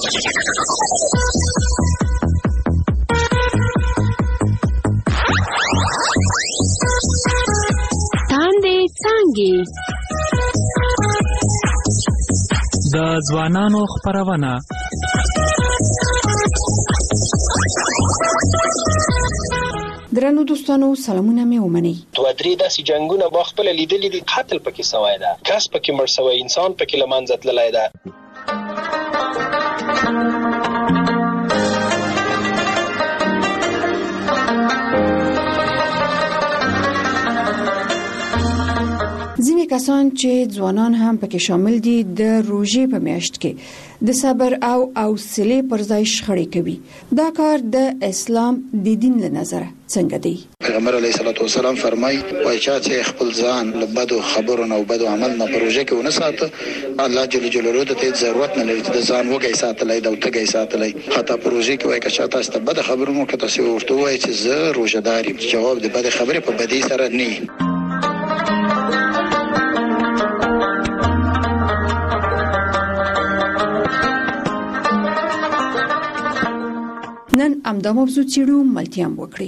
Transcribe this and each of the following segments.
تاندې څانګې د ځوانانو خپرونه. درنو دوستانو سلامونه مې ومنئ. دوه درې داسې جنگونه ما خپله لیدلي دي. قتل پکې سوی ده، کس پکې مړ سوی، انسان پکې له منځه تللی ده. ځینې کسان چې ځوانان هم پکې شامل دي د روژې په میاشت کې د صبر او حوصلې پر ځای شخړې کوي. دا کار د اسلام د دین له نظره څنګه دی؟ پیغمبر علیه الصلاۃ والسلام فرمایي وای چې خپل ځان له بدو خبرو نه او بدو عمل نه په روژه کې ونه ساته، الله جل جلاله ته ضرورت نه لري چې ځان وګي ساتلای دا او تګي ساتلای. حتی په روژه کې وای که شاته است بد خبرونو کې تاسو ورته وای چې زه روژه‌دار یم، جواب د بد خبره په بدی سره نه. نن امدا موضوع چیرو ملتیام وکړي.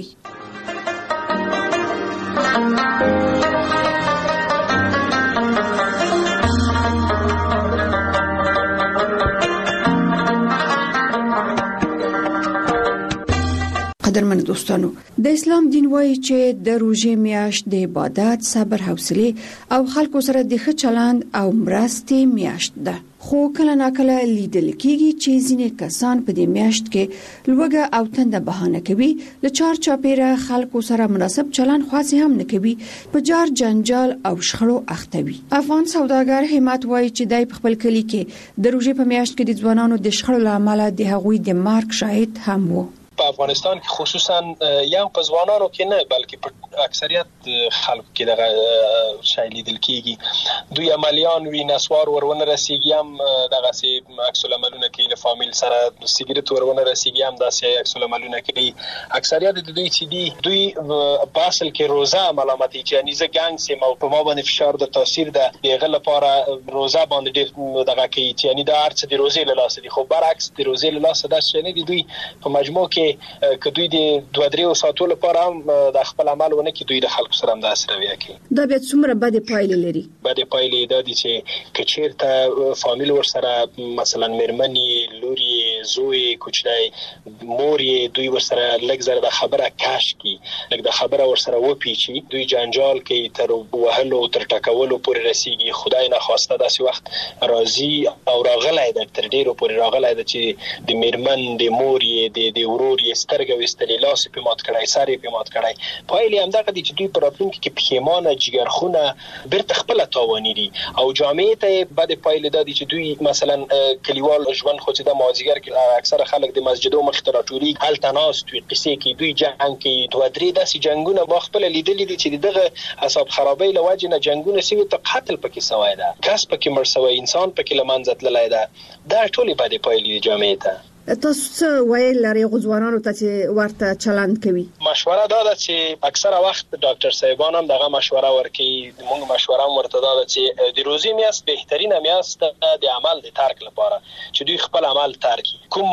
قدرمن دوستانو، د اسلام دین وایي چې د روژې میاشت د عبادت، صبر، حوصله او خلکو سره د ښه چلند او مرستې میاشت ده. خو کله ناکله لیدل کېږي چې ځینې کسان په دې میاشت کې لوږه او تنده بهانه کوي، له چار چاپیره خلکو سره مناسب چلند خاص هم نه کوي، په جار جنجال او شخړو اخته وي. افغان سوداګر همت وایي چې دای په خپل کلی کې د روژې په میاشت کې د ځوانانو د شخړو لامل د هغوی د مرګ شاهد هم وو. په افغانستان کې خصوصا یا په ځوانانو کې نه بلکې په اکثریت خلکو کې دغه شی لیدل کېږي. دوی عملیان وي، نسوار ورونه رسیږي، هم دغه سي عکس العملونه کوي، له فامیل سره سیګریټ ورونه رسیږي، هم داسې عکس العملونه کوي. اکثریت د دوی چې دوی په اصل کې روزه ملامتي چې یعنی زه ګنګ سم او په ما باندې فشار د تاثیر ده دغه لپاره روزه باندې ډېر دغه کوي چې یعنی دا ارڅ د روزې له لاسه دي. خو برعکس د روزې له لاسه دا څه نه دي. دوی په مجموع کې که دوی د 2-3 ساعتو لپاره هم د خپل عمل ونه کې دوی د خلکو سره هم داسې رویه کوي. دا بیا څومره بدې پایلې لري؟ بدې پایلې دا دي چې که چېرته فامیل ورسره مثلا مېرمنې، لورې، زوی، کوچنی، مور یې دوی ورسره لږ زره د خبره کش کړي، لږ د خبره ورسره وپیچي، دوی جنجال کوي، تر وهلو تر ټکولو پورې رسیږي. خدای ناخواسته داسې وخت راځي او راغلی ده، تر ډېرو پورې راغلی ده چې د مېرمن، د مور یې، د ورور یې سترګه ویستلې، لاس یې پې مات کړی، سر یې پې مات کړی. پایلې همدغه دي چې دوی په راتلونکي کې پښیمانه، جګرخونه، بیرته خپله تاواني دي. او جامعې ته یې بدې پایلې دا دي چې دوی مثلا کلیوال ژوند خو چې د مازدیګر کې اکثره خلک د مسجدو مخې ته راټولېږي، هلته ناست وي، قصې کوي، دوی جنګ کوي. 2-3 داسې جنګونه ما خپله لیدلي دي چې دغه اعصاب خرابۍ له وجې نه جنګونه سوي، ته قتل پکې سوی ده، کس پکې مړ سوی، انسان پکې له منځه تللی ده. دا ټولې بدې پایلې دي جامعې ته. تاسو څه ویل لرئ ځوانانو ته چې ورته چلند کوي؟ مشوره دا ده چې اکثره وخت ډاکټر صاحبان هم دغه مشوره ورکوي. موږ مشوره هم ورته دا ده چې د روزي میاشت بهترینه میاشت د عمل د ترک لپاره چې دوی خپل عمل ترک کړي. کوم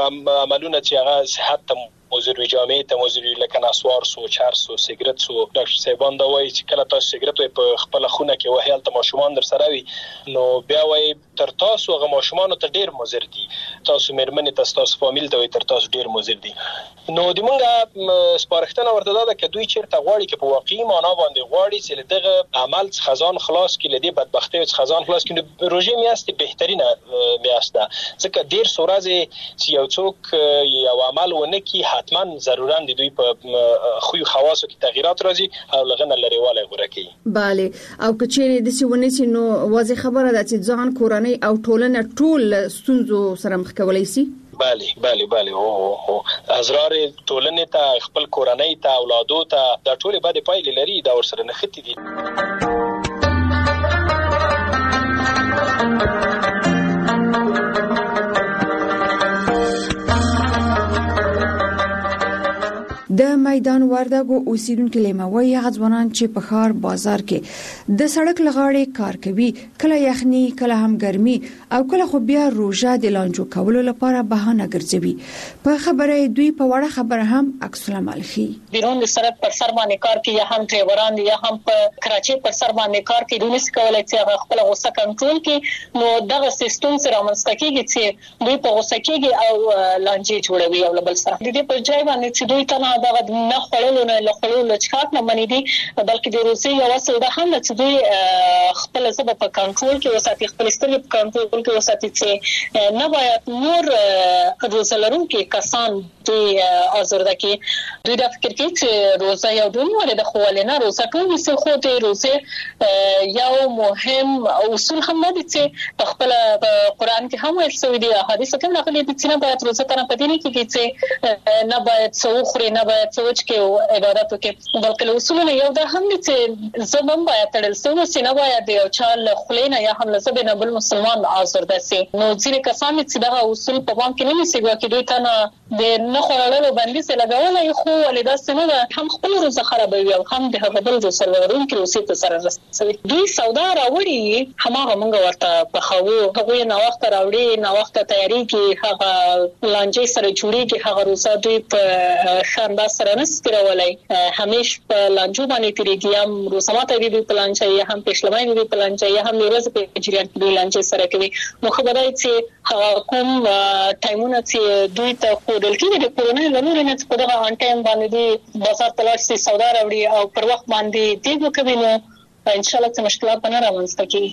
عملونه چې هغه صحت ته موضوع جامعې ته موضوع لکه نسوار سو، چرس سو، سیګریټ سو، ډاکټر صاحبان دا وایي چې کله تاسو سیګریټ په خپل خونه کې وهي هلته ماشومان در سره وي، نو بیا وایي تر تاسو هغه ماشومان ته ډیر مضر دي، تاسو مېرمنې تاسو فامیل ته وایي تر تاسو ډیر مضر دي. نو د موږ سپارښتنه ورته دا ده چې دوی چیرته غواړي چې په واقعي معنا باندې غواړي چې دغه عمل څخه ځان خلاص کړي، له دې بدبختۍ څخه ځان خلاص کړي. روژې میاشت بهترینه میاشت ده ځکه ډیر ورځې چې یو څوک یو عمل ونه کړي حتما ضرورا د دوی په خوی خواصو کې تغیرات راځي او لغنه لريواله غوړه کوي. bale او کچېره د سیونې چې نو واضح خبره ده چې ځان کورنۍ او ټولنه ټول ستونزو سره مخ کولای شي. بله او ازرار ټولنې ته، خپل کورنۍ ته، اولادو ته دا ټول باندې پایلې لري، دا ورسره نښتي دي. د میدان وردګو اوسیدونکو لیموي غځونان چې په ښار بازار کې د سړک لغاړې کار کوي، کله یخني کله هم ګرمي او کله خو بیا روژه د لانجو کولو لپاره بهانه ګرځوي. په خبره دوی په وړه خبره هم عکس العمل ښيي. بیرون د سړک پر سر باندې کار کوي یا هم ډرایوران یا هم په کراچۍ پر سر باندې کار کوي، دوی څه کولای چې خپل غوسه کنټرول کړي. نو دغه سیستم سره رامنځته کیږي چې دوی په غوسه کېږي او لانجې جوړوي او بل سره د دې په ځای باندې چې دوی ته دغه نه خړلو نه لخړلو لچکات نه منې دي، بلکې د روسي یو اصل ده هم چې دوی خپل ځبه په کنټرول کې وساتي، خپل سترګې په کنټرول کې وساتي چې نه باید نور روزلرونکو کسان دوی آزرده کې دوی د فکر کې چې روزه یو ډول د خوالنه روزه کوي چې خو د روزه یو مهم اصول هم نه دي چې په خپل قرآن کې هم ویل شوی دی، حدیث کې هم راغلي دي چې نه باید روزه تر په دې کې چې نه باید څوخري نه باید سوچ کې عبادت وکړي، بلکې اصول یو ده هم دي چې زمون باید تړل سوي نه باید یو چال خلینا یا هم لزبه نه بل مسلمان آزرده سي. نو ځینې کسان چې دا اصول په پام کې نه نیسي چې دوی ته د نه خورلو بندیز لګولای خو ولدا سمه هم خپل روزه خرابوي او هم د هغه بل سرورون کې اوسې ته سره رسوي. دوی سودا راوړي همغه مونږ ورته په خو هغه نه وخت راوړي نه وخت تیاری کې هغه لانجې سره جوړيږي، هغه روزه دوی په شاندا سره نسترولای همیش په لانجو باندې تیریږي، هم روزه ماته دی په لانجې یا هم پښلمای دی په لانجې یا هم ورځ په جریان کې لانجې سره کوي. نو خبره چې کوم ټایمونه چې دوی ته دلته د کورونې لمر نه په دغه ان ټایم باندې دی بازار تلاش سي سودا راوړي او پر وخت باندې دی وکوي، نو ان شاء الله چې مشکلات نه راوځي کی.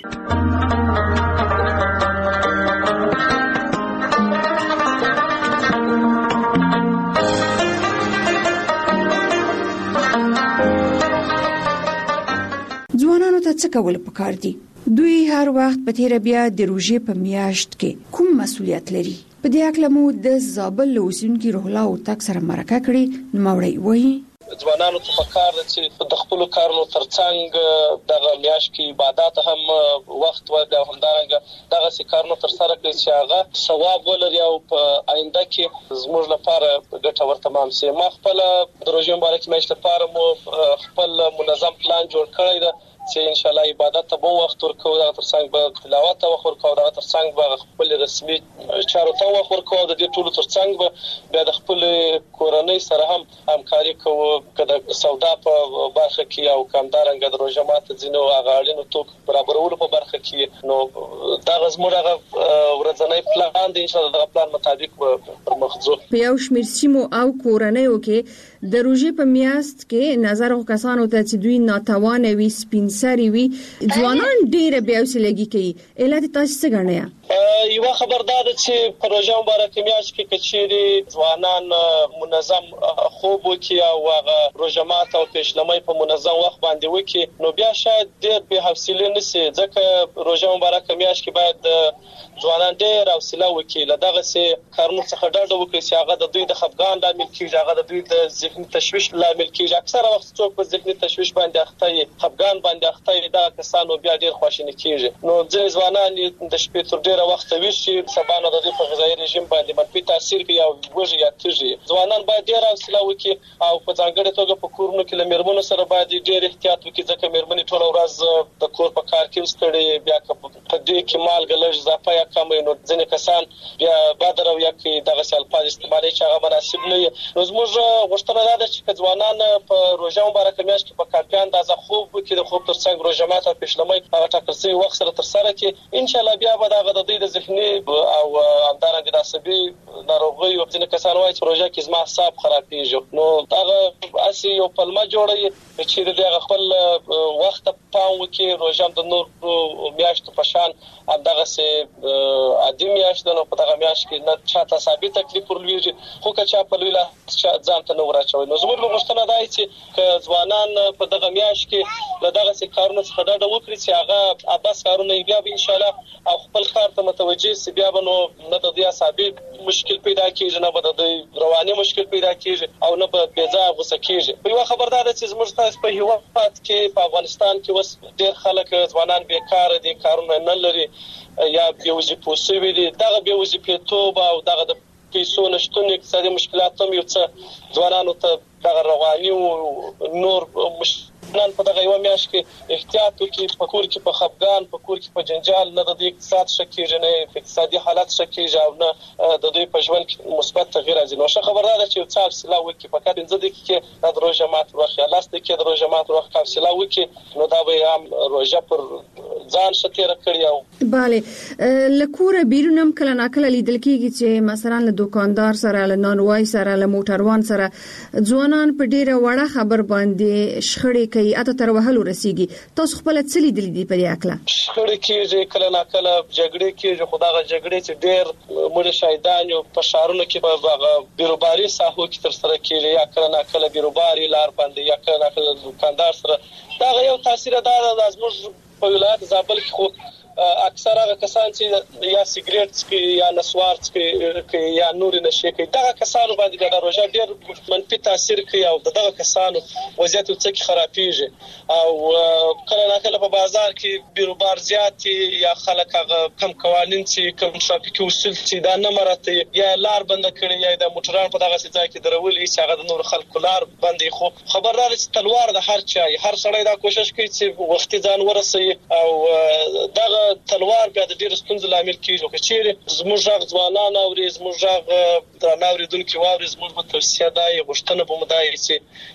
ځوانانو ته څه کول پکار دي؟ دوی هر وخت په تیر بیا د روژې په میاشت کې کوم مسؤلیت لري؟ په دې اړه مو د زابل اوسیدونکو روح الله او تک سره مرکه کړې، نوموړی وایي ځوانانو ته پکار دي چې د خپل کارونو ترڅنګ دغه میاشت کې عبادت هم وخت ورکړي او همدارنګه دغه سکارونو تر سره کړي چې هغه ثواب ولري او په آینده کې زموږ لپاره ګټور تمام شي. ما خپل د روژې مبارک میاشت لپاره مو خپل منظم پلان جوړ کړی دی چې ان شاء الله عبادت ته به وخت ورکو، دا ترڅنګ به تلاوت ته وخت ورکو، دا ترڅنګ به خپل رسمي چارو ته وخت ورکو، د دې ټولو ترڅنګ به بیا د خپل کورنۍ سره هم همکاري کوو کله سودا په برخه کې او کمدارنګ د روژه ماته ځینو اغاړینو توک برابرولو په برخه کې. نو دا زموږ هغه ورځنی پلان دی، ان شاء الله دا پلان مطابق پر مخ ځو. په یو شمېر سیمو او کورنیو کې د روژې په میاشت کې نظر کسانو ته چې دوی ناتوانه وي سپین سری وي ځوانان ډېر بیا وسلګي کوي، علت تاسو څه غواړئ؟ یو خبردار چې په روژه مبارک میاشت کې کچېری ځوانان منظم خوب وکي او هغه روژه ماته او پښلمۍ په منظم وخت باندې وکي، نو بیا شاید ډېر به حوصله نشي، ځکه روژه مبارک میاشت کې باید ځوانان ډېر حوصله وکي لدغه سي کارونو څخه ډډه وکړي چې هغه د دوی د خفګان لامل کیږي، هغه د دوی د ذهني تشویش لامل کیږي. اکثره وخت څوک په ذهني تشویش باندې اخته وي، خفګان باندې اخته وي، دا کسانو بیا ډېر خواشینی کیږي. نو ځینې ځوانان د شپې تر ډېره وخت ویشي، سبا نه د دوی په غذایي رژیم باندې منفي تاثیر کوي او وږي یا تږي. ځوانان باید ډېر حوصله وکړي او په ځانګړې توګه په کورونو کې له میرمنو سره باید ډېر احتیاط وکړي، ځکه میرمنې ټول ورځ د کور په کار کې وستړي، بیا په دې کې مالګه لږ اضافه یا کم، نو ځینې کسان بیا بادر او یک دغه الفاظ استعمالي چې هغه مناسب نه وي. نو زموږ غوښتنه ده چې ځوانان په روژه مبارک میاشت کې په کافي اندازه خوب وکړي، د خوب ترڅنګ روژه ماته او پښلمۍ هغه ټاکل شوی وخت سره تر سره کړي. ان شاء الله بیا به دغه د دوی د ذهني او همدارنګه د عصبي ناروغیو ځینې کسان وایي چې روژه کې زما اعصاب خرابېږي، نو هغه اسی یو پلمه جوړوي چې دغه خپل وخت پام وکړي. روژه د نور میاشتو په شان همدغه سي عادي میاشت نه، په دغه میاشت کې نه چاته ثابت تکلیف ورلويږي، خو که چا په لوی لاس ځان ته نه ورچوي. نو زموږ غوښتنه ده چې ځوانان په دغه میاشت کې له دغه سي کارونو څخه ډډه وکړي چې هغه اباس کارونه بیا به ان شاء الله او خپل کار ته متوجه سي، بیا به نو نه د دې عصبي مشکل پیدا کیږي، نه به د رواني مشکل پیدا کیږي او نه به بېځایه غوسه کیږي. یو خبردار ده چې زموږ تاسو په هیواد کې په افغانستان کې وس ډېر خلک ځوانان بیکاره دي، کارونه نه لري یا بې وظیفې شوي دي. دغه بې وظیفې توب او دغه د پیسو نشټون اقتصادي مشکلات هم یو څه ځوانانو ته د رواني او نور نن په دغه یو میاشت کې احتیاط وکړي، په کور کې په خفګان، په کور کې په جنجال نه د اقتصاد شکیږي، نه اقتصادي حالت شکیږي او نه د دوی په ژوند کې مثبت تغییر راځي. نو ښه خبردار ده چې یو څه حوصله وکړي، فقط 15 دقیقې د روژه مات وخت یا 10 دقیقې د روژه مات وخت حوصله وکړي، نو دا به هم روژه پر ځان شتیر کړی. او bale لکوره بیرونم کله ناکله لیدل کیږي چې مثلا له دکاندار سره، له نانوای سره، له موټروان سره ځوانان په ډیره وړه خبر باندې شخړې کوي، اته تر وهلو رسیږي. تاسو خپل څه لیدل دي په دې اکله؟ شخړې کېږي، کله ناکله جګړې کېږي، خو دغه جګړې چې ډېر مړ شهیدان یو په شهرونو کې په بیروباري ساحو کې تر سره کېږي، یا کله ناکله بیروباري لار باندې، یا کله ناکله دکاندار سره. دا یو تاثیر ده زموږ په ولایت زابل کې. خو اکثر هغه کسان چې یا سیګریټ څکي یا نسوار څکي یا نور نشي کوي، دا کسانو باندې د روژه ډېر منفي تاثیر کوي او دغه کسانو وضعیت څخه خرابېږي. او کله ناکله په بازار کې بیروبار زیات یا خلک هغه کم قوانين چې کم ټرافیکي اصول چې دا نه مراته یا لار بند کړي یا د موټران په دغه ځای کې درولې چې هغه د نور خلکو لار بندي. خو خبردار چې تلوار د هر چا هر سړی دا کوشش کوي چې وختي ځان ورسوي او دغه تلوار بیا د ډېر ستونزې لامل کیږي. چې زموږ غږ ځوانان او زموږ غږ درناوریدونکو واوري، زموږ په توصیه دای غوښتنه به مدای چې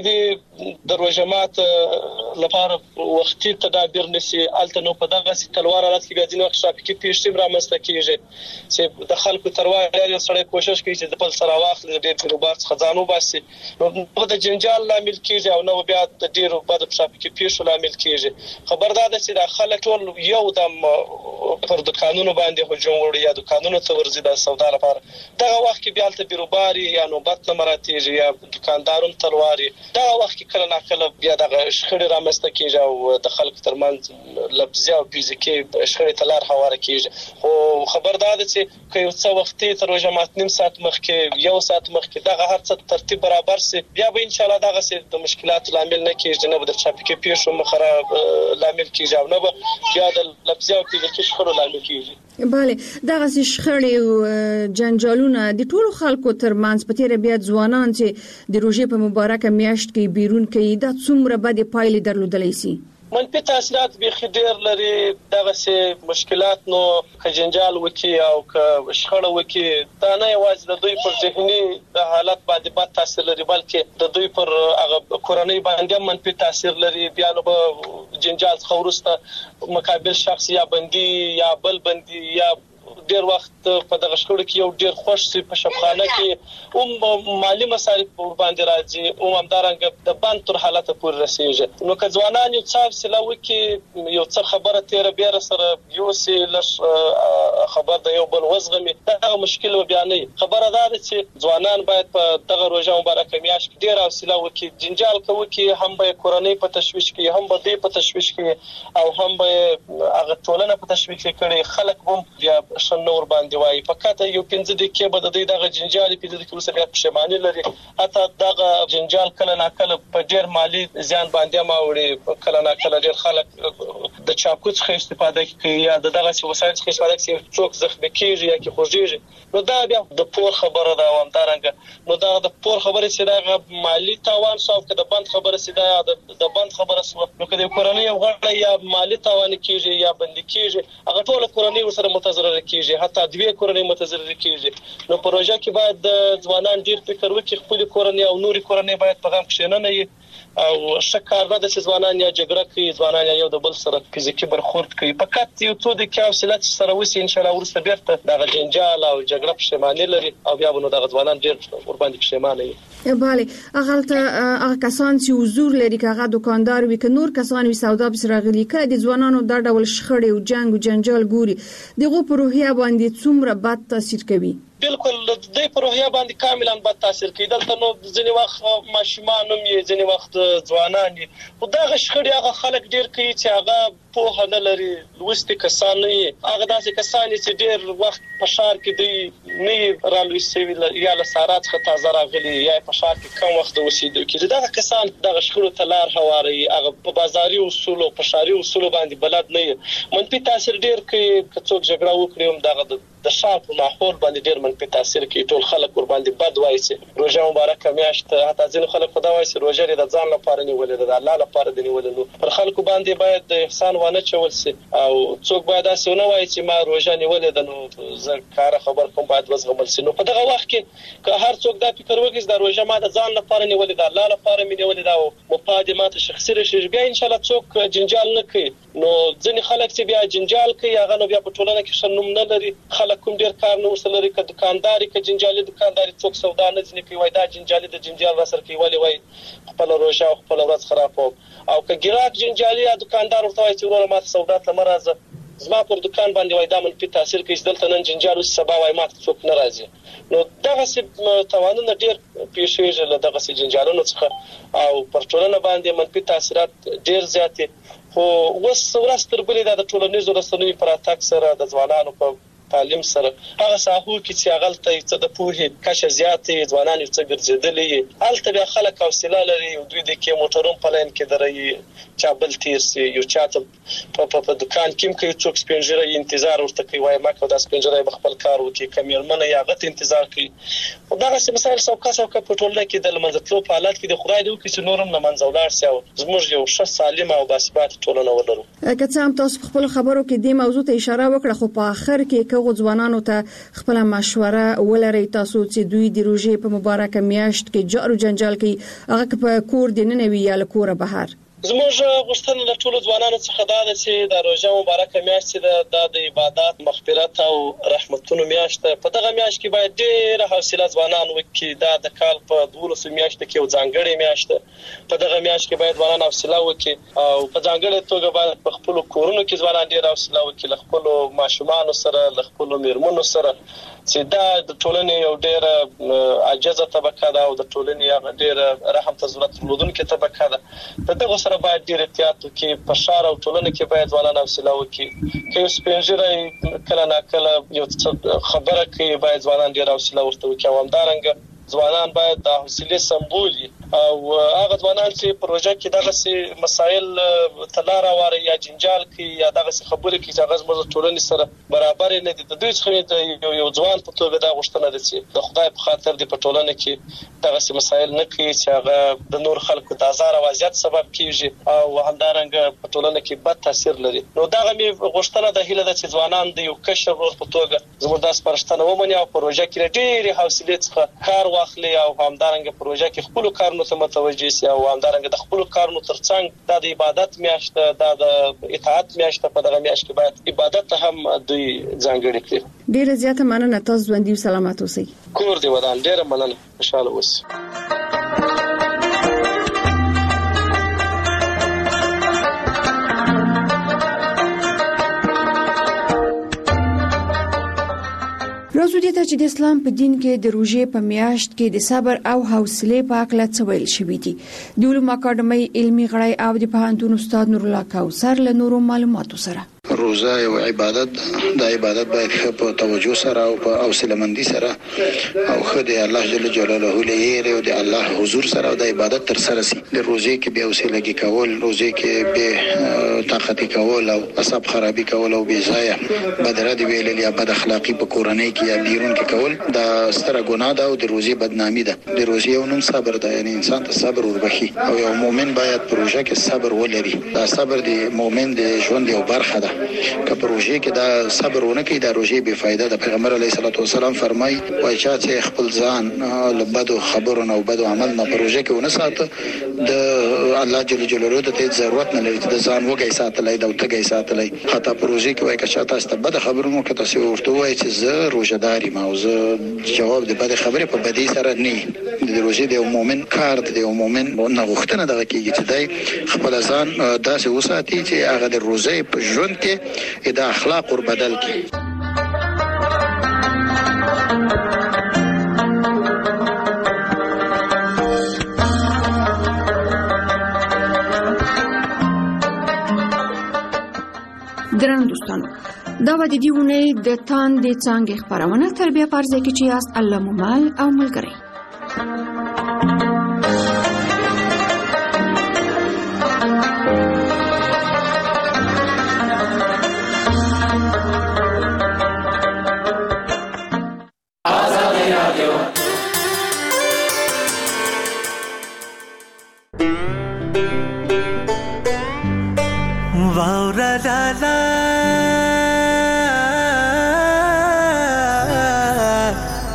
د روژه مات لپاره وختي تدابیر نشي. الته نو په دغه تلوار حالت کې بیا ځینې وخت ټرافیکي پیښې رامنځته کیږي چې د خلکو تروار یو سړی کوشش کوي چې د بل سره واخلي د ډېر بیروبار څخه ځان وباسي، نو د جنجال لامل کیږي او نو بیا د ډېرو بد ټرافیکي پیښو لامل کیږي. خبردار ده چې د خلک ټول یو دم پر د قانونو باندې هجوم وړي یا د قانونو ته ورزي د سودا لپاره. دغه وخت کې بیا الته بیروباري یا نوبت نه مراتیږي یا دکاندارون تلواري. دا وخت کې کله ناکله بیا د شخړې رامنځته کیږي او د خلکو ترمنځ لفظي او فزیکي شخړې تلار هواره کیږي. خو خبردار ده چې که یو څه وختي تر روژه مات نیم ساعت مخکې یو ساعت مخکې دغه هر څه ترتیب برابر سي، بیا به ان شاء الله دغه سي د مشکلاتو لامل نه کیږي، نه به د ټرافیکي پیښو مخره لامل کیږي او نه به بیا د لفظي او فزیکي شخړو لامل کیږي. bale دغه شخړې او جنجالونه د ټولو خلکو ترمنځ په تیر بیا ځوانان چې د روژې په مبارکه میاشت کې بیرون کوي، دا څومره بده پایلې درلودلی سي؟ منفي تاثیرات به خډیر لري. دغه سه مشکلات نو کجنجال وکي او ک شخړه وکي، دا نه یوازې د دوی پر ذهني حالت باندې بد تاثیر لري، بلکې د دوی پر هغه کورنۍ باندې منفي تاثیر لري. بیا نو جنجال څخه ورسته مقابل شخص یا بندي یا بل بندي یا ډیر وخت په دغه شکړو کې یو ډیر خوش سي په شپخانه کې مالی مصارف باندې راځي او همدارنګه د بند تر حالت پورې رسیږي. نو که ځوانان یو څه سلاوي کې یو څه خبره تیر بیر سره یو سي لش خبر د یو بل وزغمي، دا مشکل بیانې. خبره ده چې ځوانان باید په دغه روژه مبارکه میاشت کې ډیر حوصله وکړي، جنجال کوي کې هم به کورنۍ په تشویش کې، هم به دې په تشویش کې او هم به هغه ټولنه په تشویش کې کړي. خلک هم بیا نور باندې وای فقط یو 15 دقیقې به د دغه جنجال 15 دقیقې وروسته بیا پښیماني لري. حتی دغه جنجال کله ناکله په ډیر مالی زیان باندې ماوړي، کله ناکله ډیر خلک د چاقو څخه استفاده کوي یا دغه وسایل څخه استفاده کوي، څوک زخمي کیږي یا کې خوږیږي. نو دا بیا د پور خبره ده. همدارنګه نو دا د پور خبره چې دا مالی تاوان سو که د بند خبره چې دا د بند خبره سو، نو که د کورنۍ غړي یا مالی تاوان کیږي یا بند کیږي، هغه ټول کورنۍ ورسره متضرر کیږي، حتی دوی کورنۍ متضرر کیږي. نو پروژه کې باید د ځوانان ډیر فکر وکړي، خپل کورنۍ او نوري کورنۍ باید په غم کې نه وي او شکار نه د ځوانان یا جګړه کوي، ځوانان یو د بل سره فزیکی برخورد کوي. فقط یو څو د کاوسلات سره وسی ان شاء الله ورسته بیرته د جنجال او جګړه پښیماني لري او بیا نو د ځوانان ډیر ور باندې پښیمانه وي. bale هغه کسان چې حضور لري، هغه دکاندار وي، که نور کسان وي سودا بس راغلي، کله د ځوانانو د ډول شخړې او جنگ او جنجال ګوري، دغه په روحیه باندې څومره بد تاثیر کوي؟ بالکل د پروژه باندې کاملا بد تاثیر کوي. دلته نو ځینې وخت ماشومان هم یې، ځینې وخت ځوانان دي، خو دا شخړې هغه خلک ډیر کوي چې هغه په نه لري، لوستي کسان نه یې، هغه داسې کسان چې ډیر وخت په شهر کې دی نه رالوي سوي یا له سارات څخه تازه راغلي یا په شهر کې کم وخت اوسېدو کې، دا کسان د شخړو تلار هواري، هغه په بازاري اصول او په شهري اصول باندې بلد نه یې. منفي تاثیر ډیر کوي. که څوک جګړه وکړي هم دغه د ښار په ماحول باندې ډیر منفي تاثیر کوي. ټول خلک ور باندې بد وایي چې روژه مبارکه میاشت، حتی ځینې خلک خدا وایي چې روژه د ځان لپاره نیولې ده، د الله لپاره دی نیولې. نو پر خلکو باندې باید د احسان وانه چول سي او څوک باید اسې نه وایي چې ما روژه نیولې ده نو زه کار خبر کوم باید وزغمل سي. نو په دغه وخت کې که هر څوک دا فکر وکړي چې د روژه ما د ځان لپاره نیولې ده، الله لپاره مې نیولې ده او مفاد ما ته شخصي رشي، بیا ان شاء الله څوک جنجال نه کوي. نو ځینې خلک چې بیا جنجال کوي هغه نو بیا په ټولنه کې ښه نوم نه لري. خلک کوم ډیر کار نه ورسره لري، که دکانداري که جنجالي دکانداري، څوک سودا نه ځنې کوي، وای دا جنجالي د جنجال را سره کوي، ولې وای خپل روژه او خپل ورځ خرابوم. او که ګراک جنجالي یا دکاندار ورته وای چې ورور ما ته سودا ته مرزه زما پر دکان باندې وای دا منفي تاثیر کوي چې دلته نن جنجال وي سبا وای ما ته څوک نه راځي. نو دغه څه توانونه ډیر پیښیږي له دغه څه جنجالونو څخه او پر ټولنه باندې منفي تاثیرات ډیر زیات دي. خو اوس ورځ تر بلې د ټولنیزو رسنیو پر اتاک سره د ځوانانو په تعلیم سره هغه ساحو کې چې هغه ته څه د پوهې کچه زیاتې ځوانان یو څه ګرځېدلې، هلته بیا خلک حوصله لري دوی د کې موټرون په لاین کې درې چا بل تیر سي، یو چاته په دکان کې کوي څوک سپینجره انتظار ورته کوي، وای ما کو دا سپینجره به خپل کار وکړي، کمیرمنه یا غت انتظار کوي. خو دا څه مسایل څوک په ټولنه کې د لمنځتلو په حالت کې د خدای دې وکړي چې نورم نه منځ ولاړ سي او زموږ یو ښه سالم او باثبات ټولنه ولرو. که څه هم تاسو خپل خبرو کې د موضوع ته اشاره وکړه، خو په اخر کې کوم ځوانانو ته خپل مشوره ولري تاسو چې دوی د روژې په مبارکه میاشت کې جارو جنجال کوي، هغه په کور د ننوي یا له کوره بهر؟ زموږ غوښتنه له ټولو ځوانانو څخه دا ده چې د روژه مبارکه میاشت د عبادت، مغفرت او رحمتونو میاشت ده. په دغه میاشت کې باید ډېر حوصله ځوانان وکړي. دا د کال په 12 میاشتو کې یو ځانګړې میاشت ده. په دغه میاشت کې باید ځوانان حوصله وکړي او په ځانګړې توګه باید په خپل کورونو کې ځوانان ډېر حوصله وکړي، له خپل ماشومانو سره، له خپل میرمنو سره، چې دا د ټولنې یو ډېر عاجزه طبقه ده او د ټولنې هغه ډېر رحم ته ضرورت لرونکې طبقه ده. په دغه سره باید ډېر احتیاط وکړي. په ښار او ټولنه کې باید ځوانان حوصله وکړي. که یو سپینږیری کله ناکله یو څه خبره کوي باید ځوانان ډېر حوصله ورته وکړي او همدارنګه ځوانان باید د حوصلې سمبول وي او هغه ځوانان چې پروژه کې دغه مسایل تلاره واره یا جنجال کوي یا دغه خبرې کوي چې هغه زموږ ټولنې سره برابر نه دي، د دوی څخه یو ځوان په توګه دا غوښتنه ده چې د خدای په خاطر د ټولنه کې دغه مسایل نه کوي چې هغه د نور خلکو د آزار او اذیت سبب کیږي او همدارنګه په ټولنه کې بد تاثیر لري. نو دغه می غوښتنه د هیله ده چې ځوانان د یو کشر ورور په توګه زموږ د سپارښتنه ومني او پروژه کې ډېر حوصله څخه کار واخلي او همدارنګه پروژه کې خپل کارونو ته متوجه شي او همدارنګه د خپل کارونو ترڅنګ د عبادت میاشت د اطاعت میاشت په دغه میاشت کې باید عبادت هم دوی ځانګړي کړي. ډیره زیاته مننه، تاسو ژوندۍ او سلامت اوسئ. کور دی ودان، ډیره مننه، خوشاله اوسئ. راځو دې ته چې د اسلام په دین کې د روژې په میاشت کې د صبر او حوصلې په اړه څه ویل شوی دي. د علوم اکاډمۍ علمي غړی او د پوهنتون استاد نور الله کوثر له نورو معلوماتو سره. روزه یو عبادت، د عبادت باید په توجه سره او په حوصله مندي سره او خدای الله جل جلاله لري او د الله حضور سره د عبادت تر سره سي. د روزه کې به حوصلهګي کول، روزه کې به طاقت کول او اصحاب خرابي کول او بے ځای بدره دی ویل یا بد اخلاقی په کورنۍ کې یا بیرون کې کول دا ستره ګناه ده او د روزه بدنامي ده. د روزه یو نوم صبر ده، یعنی انسان ته صبر وربخي او یو مؤمن باید پروژه کې صبر ولري. دا صبر د مؤمن د ژوند یو برخه ده. که پروژه کې دا صبر ونه کوي دا روزه بے فایده ده. پیغمبر علیه الصلاه والسلام فرمایي وای چې خپل ځان له بدو خبرو او بدو عمل نه پروژه کې ونه ساته د الله جل جلاله ته ضرورت نه لري د ځان وګي ساتلای دا وتګي ساتلای. حتی پروژه کې وای که تاسو ته بد خبرونه که تاسو ورته وای چې زه روزداري ما او زه جواب د بد خبرې په بدی سره نه د روزه د مؤمن کار د مؤمن نه غوښتنه دغه کېږي چې دای خپل ځان داسې وساتي چې هغه د روزه په ژوند کې دا اخلاق ور بدل کی. ګران دوستانو، دا و د دې ونې د تاندې څانګې خبرونه تربیه پرځای کې چې یاست الله مومال او ملګری.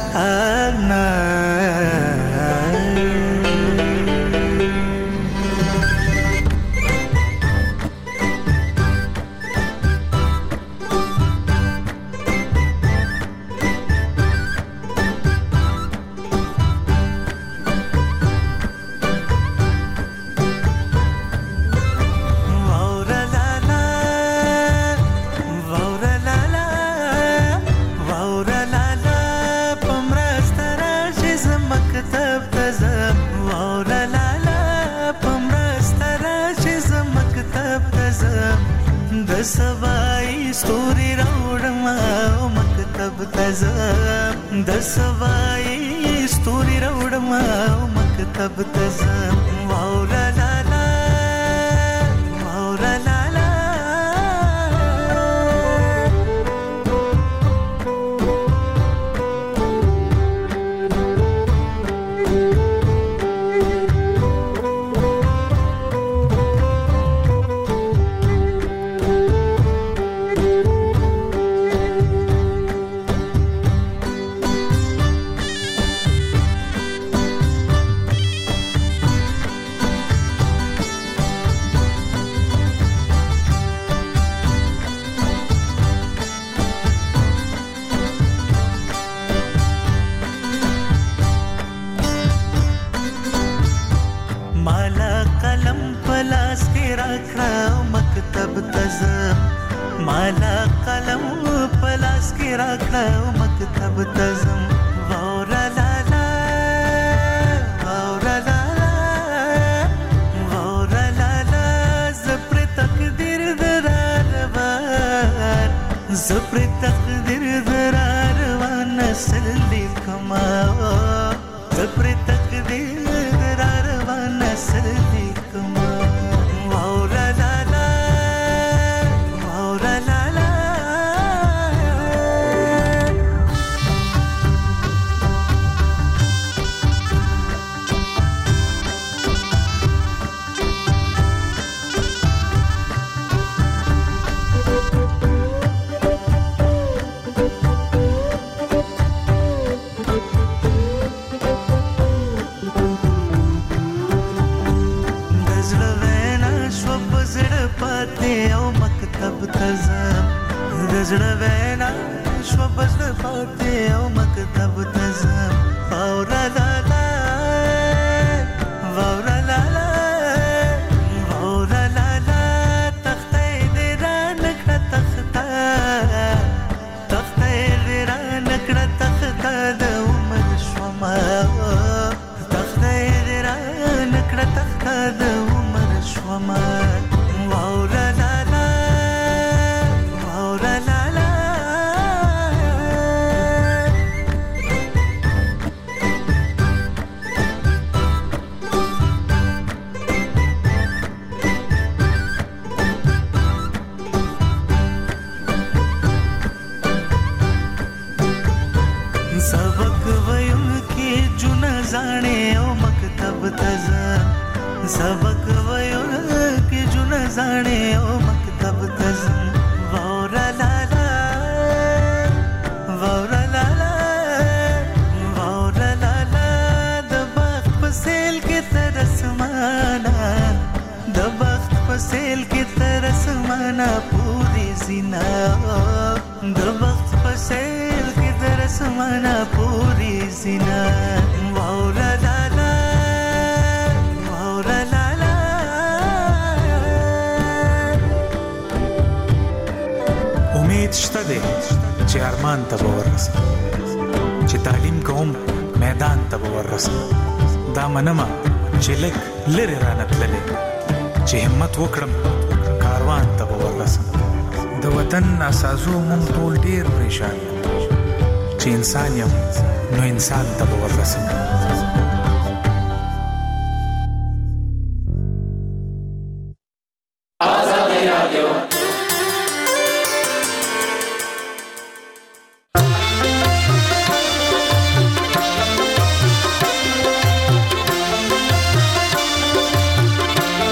امید شته دی چې ارمان ته به ورسم، چې تعلیم کوم میدان ته به ورسم. دا منمه چې لږ لرې رانه تللی، چې همت وکړم کاروان ته به ورسم. د وطن اساسو مونږ ټول ډېر پریشان یو، چې انسان یم نو انسان ته به ورسم.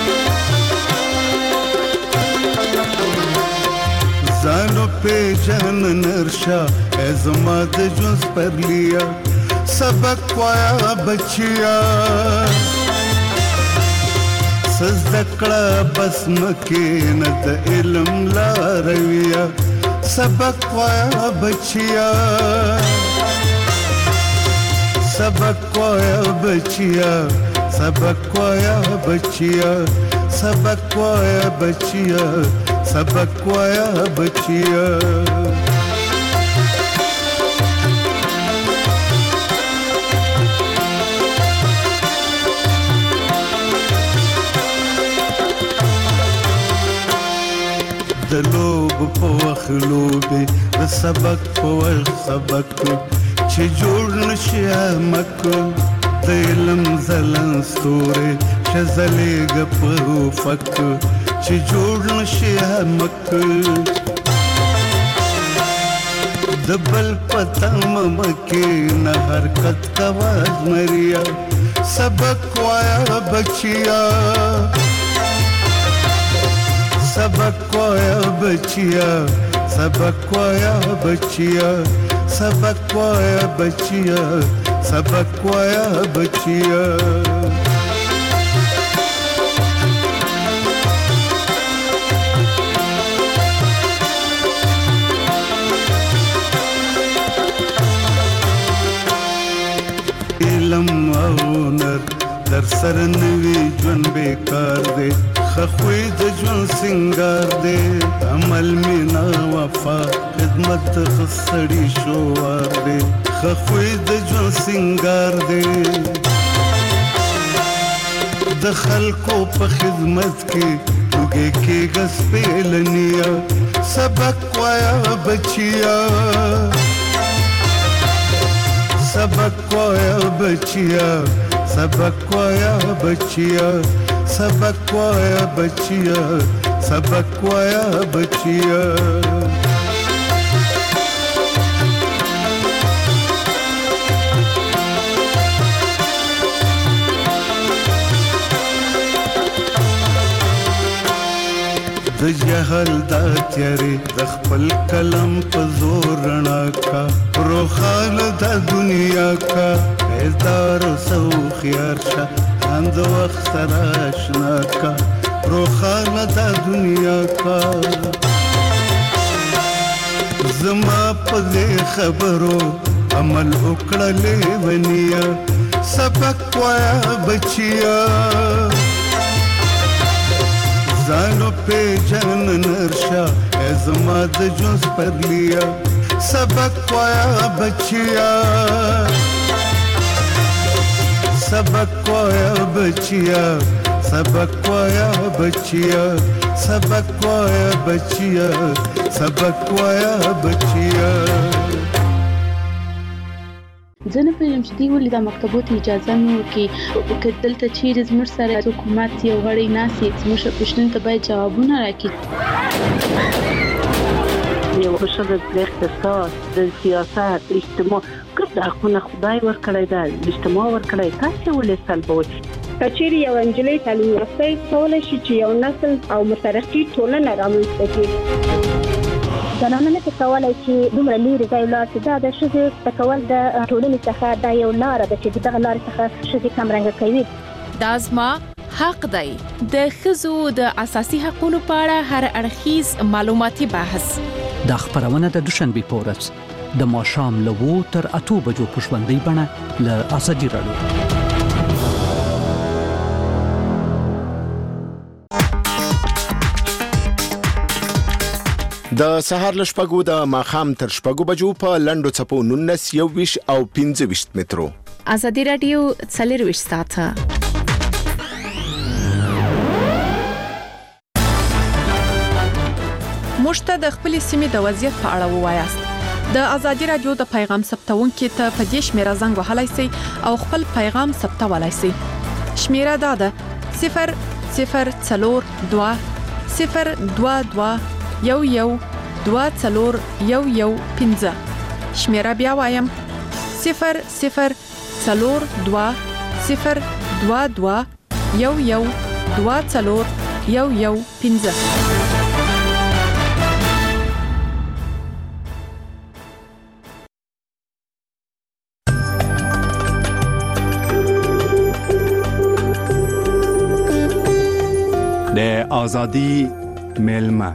पे जन نرشا زما د ژوند پرلیا سبق وایا بچیا سزدکړه بس مکه نه د علم لارویا سبق وایا بچیا سبق وایا بچیا سبق وایا بچیا سبق وایا بچیا سبق وایا بچیا د لوب په وخت لوبې د سبق په وخت سبق چې جوړ نشي مک د علم زلن ستوري شزلېږ په فک چې جوړ نشي مک د بل پتا مکه نه حرکت کوا مریا سبق وایا بچیا سبق وایا بچیا سبق وایا بچیا سبق وایا بچیا سبق وایا بچیا علم او نر در سر نوی جون بیکار دے خخوی د جون سنگار دے عمل مینا وفا خدمت خسڑی شوار دے خخوی د جون سنگار دے د خلقو په خدمت کې وګه کې غس پیلنیا سبق وایا بچیا سبق وایا بچیا سبق وایا بچیا سبق وایا بچیا سبق وایا بچیا د جهل دا تیارې د خپل کلم په زور رڼا کا روخال د دنیا کا بیدار سو خيار شه اند وخت سره آشنا کا روخال د دنیا کا زما په خبرو عمل وکړلې ونیا سبق وایا بچیا زانو پہ جان نرشا زما د جوز پر لیا سبق وایا بچیا سبق وایا بچیا سبق وایا بچیا سبق وایا بچیا سبق وایا بچیا ځنه په یم چې دی ولې د مکتبونو اجازه مې وکي دلته چیرې زموږ سره حکومت یو غړی ناسي زموږ پښتون ته باید جوابونه راکړي یو ښه د اقتصاد د سیاست اجتماع کله حقونه خدای ورکړی دا اجتماع ورکړی تاسو ولې سلبوي کچېری یو انجلۍ تعلیم یافته کولای شي چې یو نسل او مترقي ټولنه رامنځته کړي زنانه نه کولای چې دومره لري ځای لا چې دا د شذ تکول د ټولنې څخه دا یو لار ده چې دغه لار څخه شذ کم رنګ کوي دا زما حق دی د ښځو د اساسي حقوقو په اړه هر اړخیز معلوماتي بحث د خبرونه د دوشنبه په ورځ د ماښام له 2 تر 8 بجو په ژوندۍ بڼه له ازادي راډیو د سهار لشپګو د ماخام تر شپګو بجو په لندو چپو 19 21 او 25 مترو ازادي رادیو 40 ساعته مشته د خپل سیمې د وضعیت په اړه ووایاست د ازادي رادیو د پیغام ثبتونکو ته په دې شمیره زنګ وهلای شئ او خپل پیغام ثبتولای شئ شمیره دا ده 002 022 شمیره بیا وایم 002 022 د ازادي میلمه.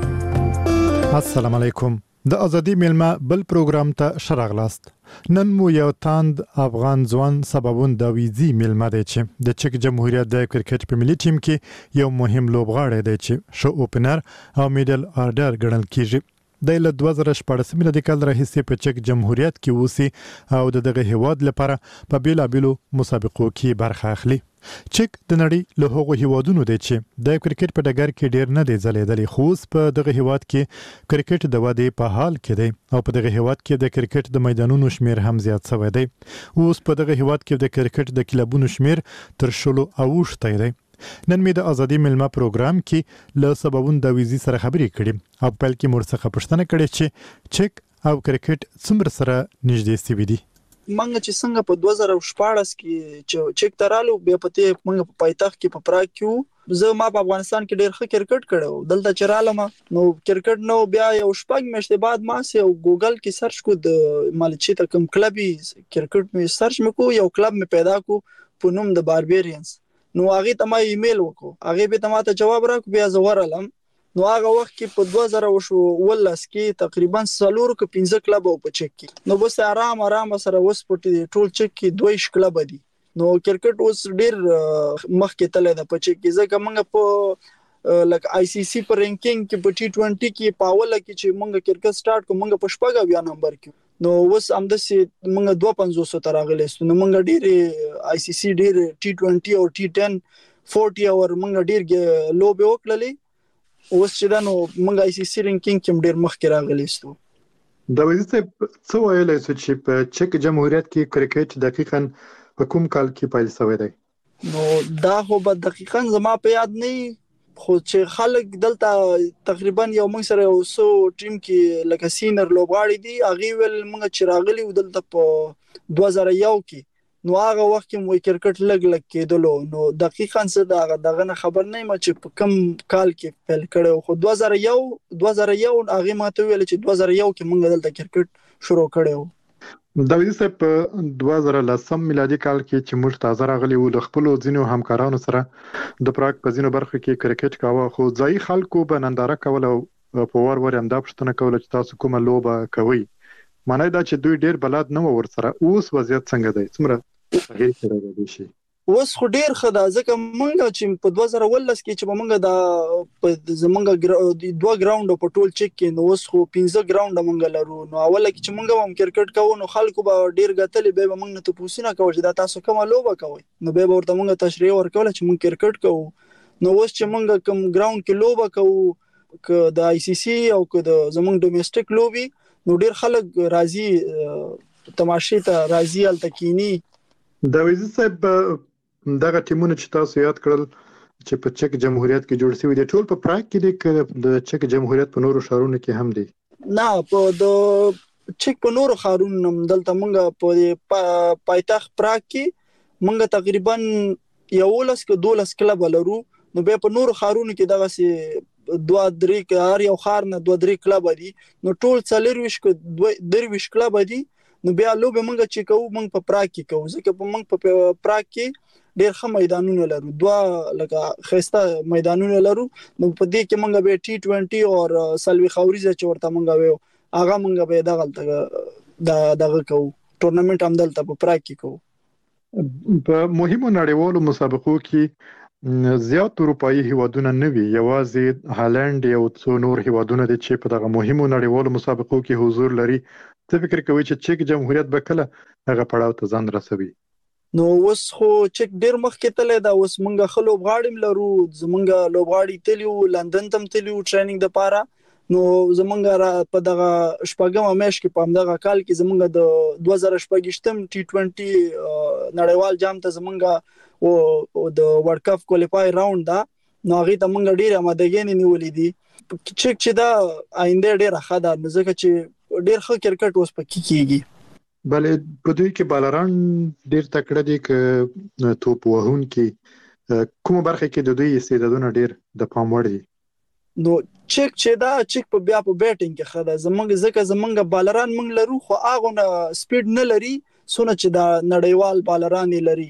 السلام علیکم. د ازادي میلمه بل پروګرام ته شراغلاست. نن مو یو تاند افغان ځوان سببون د ویزي میلمه دی چې د چک جمهوریت د کرکټ په ملي ټیم کې یو مهم لوبغاړی دی چې شو اوپنر او میډل آرډر ګڼل کیږي. د 2014 میلادي کال راهیسې په چک جمهوریت کې اوسي او دغه هیواد لپاره په بیلابیلو مسابقو کې برخه اخلي. چک د نړۍ له هغو هیوادونو دی چې د کرکټ په ډګر کې ډیر نه دی ځلیدلی، خو په دغه هیواد کې کرکټ د ودې په حال کې دی او په دغه هیواد کې د کرکټ د میدانونو شمیر هم زیات شوی دی. اوس په دغه هیواد کې د کرکټ د کلبونو شمیر تر 100 اوښتی دی. نن مې د ازادي میلمه پروګرام کې له سببون د ویزي سره خبرې کړې او بل کې مرڅخه پښتنه کړې چې چک او کرکټ څومره سره نږدې سوي دي. منګه چې څنګه په 2014 کې چې چک ترالو بیا پته منګه په پایتخت کې په پراګ کې زه ما په افغانستان کې ډېر ښه کرکټ کړو. دلته چرالم نو کرکټ نو بیا یو شپږ میاشتې بعد ما سه ګوګل کې سرچ کو د مالچی ته کوم کلبي کرکټ می سرچ مکو یو کلب می پیدا کو په نوم د باربیرینز. نو هغه ته ما ایمیل وکړو، هغه به ته جواب راکړ، بیا زورالم. نو هغه وخت کې په 2018 کې تقریبا 4-5 کلب او په چک کې نو بس آرام سره وس پټ ټول چک کې 2 کلب دي. نو کرکټ اوس ډیر مخکې تللی د په چک کې ځکه موږ په لکه آی سی سی په رینکینګ کې په T20 کې پاوله کې چې موږ کرکټ سٹارټ کو موږ په 8 نمبر کې نو اوس همدسي موږ 250 تر راغلی نو موږ ډیر آی سی سی ډیر T20 او T10 40 اور موږ ډیر لوبه وکړلې. اوس چې دا نو موږ آی سی سی رینکینګ کې ډیر مخکې راغلی ستو. د ویزي څه ویلای چې په چک جمهوریت کې کرکټ دقیقاً په کوم کال کې پیل شوی دی؟ نو دا خو به دقیقاً زما په یاد نه خو چې خلک دلته تقریبا یو موږ سره یو سو ټیم کې لکه سینر لوبغاړي دي هغه ول موږ چې راغلي دلته په 2001 کې نو هغه وخت کې مو کرکټ لګ کېدلو. نو دقیقاً څه دغه خبر نه ما چې په کم کال کې پیل کړو خو 2001 هغه ماته ویل چې 2001 کې موږ دلته کرکټ شروع کړو. د ویزي په 2010 میلادي کال کې چې موږ تازه راغلي وو د خپل ځینو همکارانو سره د پراګ په ځینو برخو کې کرکټ کاوه، خو ځای خلکو به ننداره کوله او په ور هم دا پښتنه کوله چې تاسو کومه لوبه کوي. معنی دا چې دوی ډیر بلد نه ور سره. اوس وضعیت څنګه دی؟ څومره تغیر کړی دی شي؟ اوس خو ډیر خدا ځکه موږ چې په 2019 کې چې موږ دا زمونږ 2 ګراوند په ټول چک کې نو اوس خو 15 ګراوند موږ لرو. نو اوله کې چې موږ هم کرکټ کوو نو خلکو به ډیر غتلې به موږ نه ته پوښتنه کوي چې دا تاسو کومه لوبه کوي نو به ورته موږ تشریح ورکول چې موږ کرکټ کوو. نو اوس چې موږ کوم ګراوند کې لوبه کوو ک د آی سی سی او ک د زمونږ ډومېسټک لوبي نو ډیر خلک راضي تماشې ته راضي التکینی. د ویزي صاحب دغه ټیمونه چې تاسو یاد کړل چې په چک جمهوریت کې جوړ شوی دي ټول په پراګ کې دي که د چک جمهوریت په نورو ښارونو کې هم دي؟ نه په د چک په نورو ښارونو دلته موږ په پایتخت پراګ کې موږ تقریبا 11 کلب لرو. نو به په نورو ښارونو کې دغه سي 2-3 هر یو ښار نه 2-3 کلب دي نو ټول 40 کلب دي. نو بیا لوبه موږ چې کوو موږ په پراګ کې کوو ځکه په موږ په پراګ کې ډېر ښه میدانونه لرو، 2 لکه خسته میدانونه لرو. نو په دې کې موږ به T20 او سلوي خوريزه چې ورته موږ وایو هغه موږ به دغه کوو ټورنمنت هم دلته په پراګ کې کوو. په مهمو نړیوالو مسابقو کې زیات اروپایي هیوادونه نه وي، یوازې هالند یو څو نور هیوادونه دي چې په دغه مهمو نړیوالو مسابقو کې حضور لري. څه فکر کوي چې چک جمهوریت به کله هغه پړاو ته ځان رسوي؟ نو اوس خو چک ډیر مخکې تللی دا. اوس موږ خلوب غاړم لرو، زمونږ لوبغاړي تلیو لندن تم تلیو ټریننګ د پاره. نو زمونږ په دغه شپږم میاشت کې په دغه کال کې زمونږ د 2018 T20 نړیوال جام ته زمونږ او د ورلد کپ کوالیفای راوند دا نو هغه ته موږ ډیر آمادګي نیولې دي. چک چې دا آینده ډیر ښه ده ځکه چې ډیر ښه کرکټ اوس پکې کیږي. بلې په دوی کې بالران ډیر تکړه دي که توپ وهون کې کومه برخه کې د دوی استعدادونه ډیر د پام وړ دي؟ نو چک چې دا چک په بیا په بیټینګ کې خدا زمونږ ځکه زمونږ بالران موږ لرو خو هغه سپیډ نه لري سونه چې دا نړیوال بالران لري.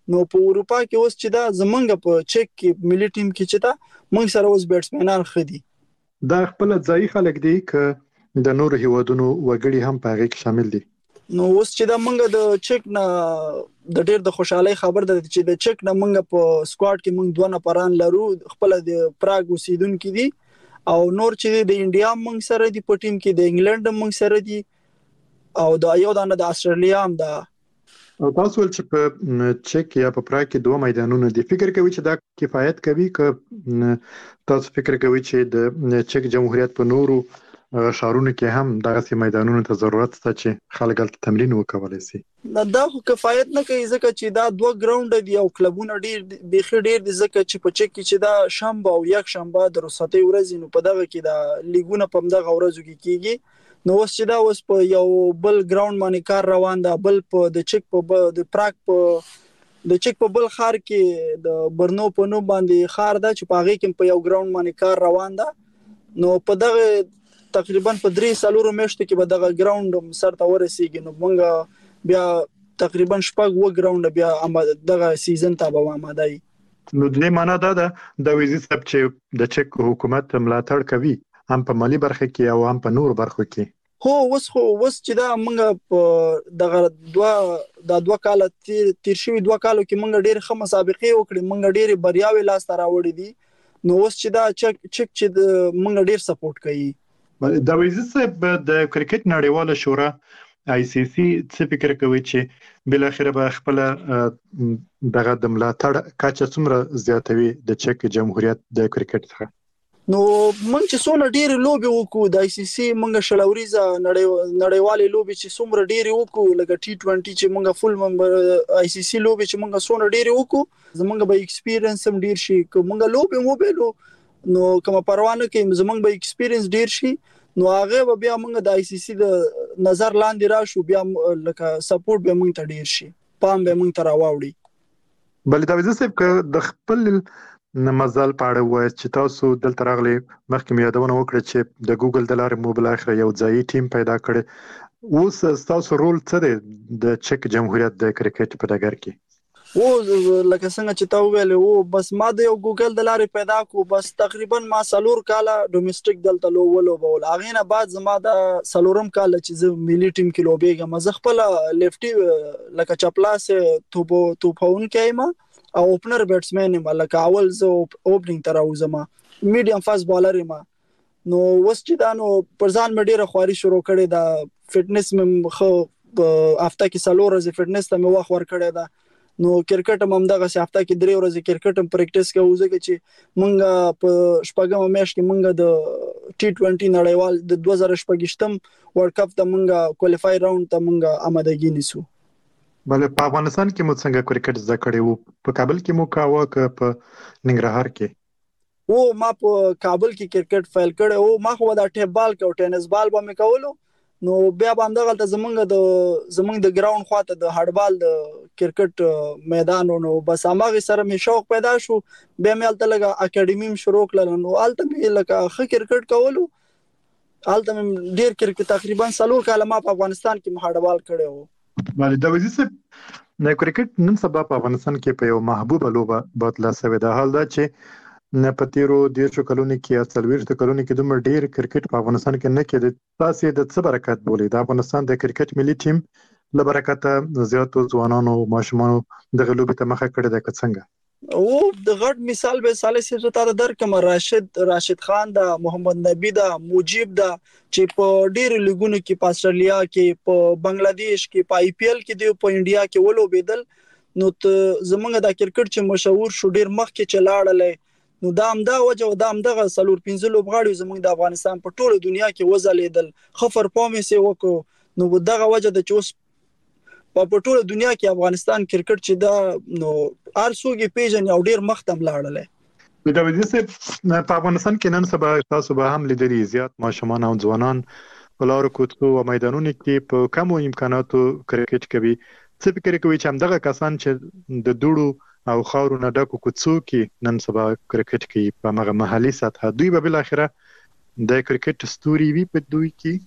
نو په اروپا کې اوس چې دا زمونږ په چک کې ملي ټیم کې چې دا موږ سره اوس بیټسمنان خدي دا خپل ځای خلک دي ک د نور هیوادونو وګړي هم په هغه کې شامل دي. نو اوس چې دا موږ د چک نه د ډېر د خوشحالي خبر ده چې د چک نه موږ په سکواډ کې موږ 2 نفران لرو خپل د پراګ اوسیدونکو دي او نور چې د انډیا موږ سره دي په ټیم کې د انګلند موږ سره دي او د یو د استرالیا هم ده. او تاسو چې په چک یا په پراګ کې 2 میدانونه دي فکر کوي چې دا کفایت کوي ک تاسو فکر کوي چې د چک جمهوریت په نورو شهرونو کې هم دغه سي میدانونو ته ضرورت شته چې خلک هلته تمرین وکولای شي؟ دا خو کفایت نه کوي ځکه چې دا 2 ګراوند دي او کلبونه ډیر بيخي ډیر دي ځکه چې په چک کې چې دا شنبه او یک شنبه د رخصتي ورځې نو په دغه کې دا لیګونه په دغه ورځو کې کیږي نو اوس چې دا اوس په یو بل ګراوند باندې کار روان ده بل په د چک په د پراګ په د چک په بل خار کې د برنو په نو باندې خار ده چې په هغه کې په یو ګراوند باندې کار روان ده نو په دغه تقریبا په 3 میاشتو کې به دغه ګراوند سره ورسیږي نو موږ بیا تقریبا 6 ګراوند بیا دغه سیزن ته به آماده یو. نو د معنا دا ده د ویزي سب چې د چک حکومت ملاتړ کوي هم په مالی برخه کې او هم په نور برخو کې. هو اوس چې دا موږ دغه 2 کال تیر شوی 2 کالو کې موږ ډېر ښه مسابقې وکړې موږ ډېر بریاوي لاس ته راوړې دي نو اوس چې دا چک چې موږ ډېر سپورټ کوي. د ویزي صاحب د کرکټ نړیواله شورا آی سی سی څه فکر کوي چې بل اخر به خپل دغه د ملاتړ کچه څومره زیاتوي د چک جمهوریت د کرکټ څخه؟ نو موږ چې څونه ډېر لوبي وکړو د آی سی سی موږ شلوريزه نړیوالې لوبي چې څومره ډېر وکړو لکه ټي 20 چې موږ فل ممبر آی سی سی لوبي چې موږ څونه ډېر وکړو زموږ به ایکسپیرینس هم ډېر شي کومه لوبي مو به نو کومه پروانه کې زمونږ به ایکسپیرینس ډیر شي نو هغه بیا موږ د آی سی سی د نظر لاندې راشو بیا لکه سپورټ به موږ ته ډیر شي پام به موږ ته راوړي. بل دا وزه صاحب د خپل مزل پاړه وای چې تاسو دلته راغلي مخکې یادونه وکړه چې د ګوګل د لارې موبایل اخر یو ځای ټیم پیدا کړ اوس تاسو رول څه دی د چک جمهوریت د کرکټ په ډګر کې؟ او لکه څنګه چې تا ویل او بس ما د یو ګوګل د لارې پیدا کو بس تقریبا ما 4 کاله ډومېسټک دلته لوبول هغه نه بعد زما د 4م کال چې زه ملي ټیم کې لوبېږم زه خپل لیفټي لکه چپلاس توپون کېم او اوپنر بیټسمن یم لکه اول زه اوپننګ تر اوسم میډیم فاست بالر یم نو وس چې دا نو پرځان مې ډیره خواري شروع کړې دا فټنس مې خو هفته کې 4 ورځې فټنس ته مې وخت ور کړې دا نو کرکټ هم دغه هفته کې 3 ورځې کرکټ هم پریکټیس کوو ځکه چې مونږ په شپږم میاشت کې مونږ د ټي 20 نړیوال د 2018م ورلد کپ ته مونږ کوالیفای راوند ته مونږ آمادګی نیسو. بل په افغانستان کې مو څنګه کرکټ زده کړی وو په کابل کې مو کاوه ک په ننګرهار کې؟ او ما په کابل کې کرکټ فایل کړی او ما خو دا ټیپ بال او ټینس بال به مې کولو نو بیا باندې غلطه زمونږ د ګراوند خواته د هډبال د کرکټ میدان نو بس هغه سره مې شوق پیدا شو بیا مې الته لګه اکیډمي شروع کړل نو الته مې لکه ښه کرکټ کولو الته مې ډیر کرکټ تقریبا 4 کال ما په افغانستان کې هډبال کړی وو. باندې د وزي صاحب د کرکټ نن سبا په افغانستان کې په یو محبوبه لوبه بدله شوې ده حال دا چې نه پتیرو د شو کلونی کې اصلويرته کلونی کې دومره ډیر کرکټ په افغانستان کې نه کېد تاسو د څه برکت بولې د افغانستان د کرکټ ملي ټیم له برکته زیاتو ځوانانو ماشومانو د غلوبې ته مخه کړې ده څنګه او د غټ مثال به سالي سره تا درکم راشد خان دا محمد نبی دا مجيب دا چې په ډیر لیګونو کې په استرالیا کې په بنگلاديش کې په آی پی ایل کې دی په انډیا کې ولوبېدل نو زمونږ د کرکټ چې مشهور شو ډیر مخ کې چلاړلې نو دا هم دا وجه دا هم دغه 4-5 لوبغاړي زموږ د افغانستان په ټوله دنیا کې وځلیدل خفر پامې سي وکړو نو دغه وجه د چوس په ټوله دنیا کې افغانستان کرکټ چې دا نو ارسوګي پیژن یو ډیر مختم لاړل دا وځي چې په افغانستان کې نن سبا تاسو به هم لیدلی زیات ماشومان او ځوانان په لارو کوڅو او میدانونو کې په کمو امکاناتو کرکټ کوي څه فکر کوي چې همدغه کسان چې د دوړو او خاورو نه ډکو کوڅو کې نن سبا کرکټ کې په هغه محلي سطح دوی به بل اخره د کرکټ ستوري وي په دوی کې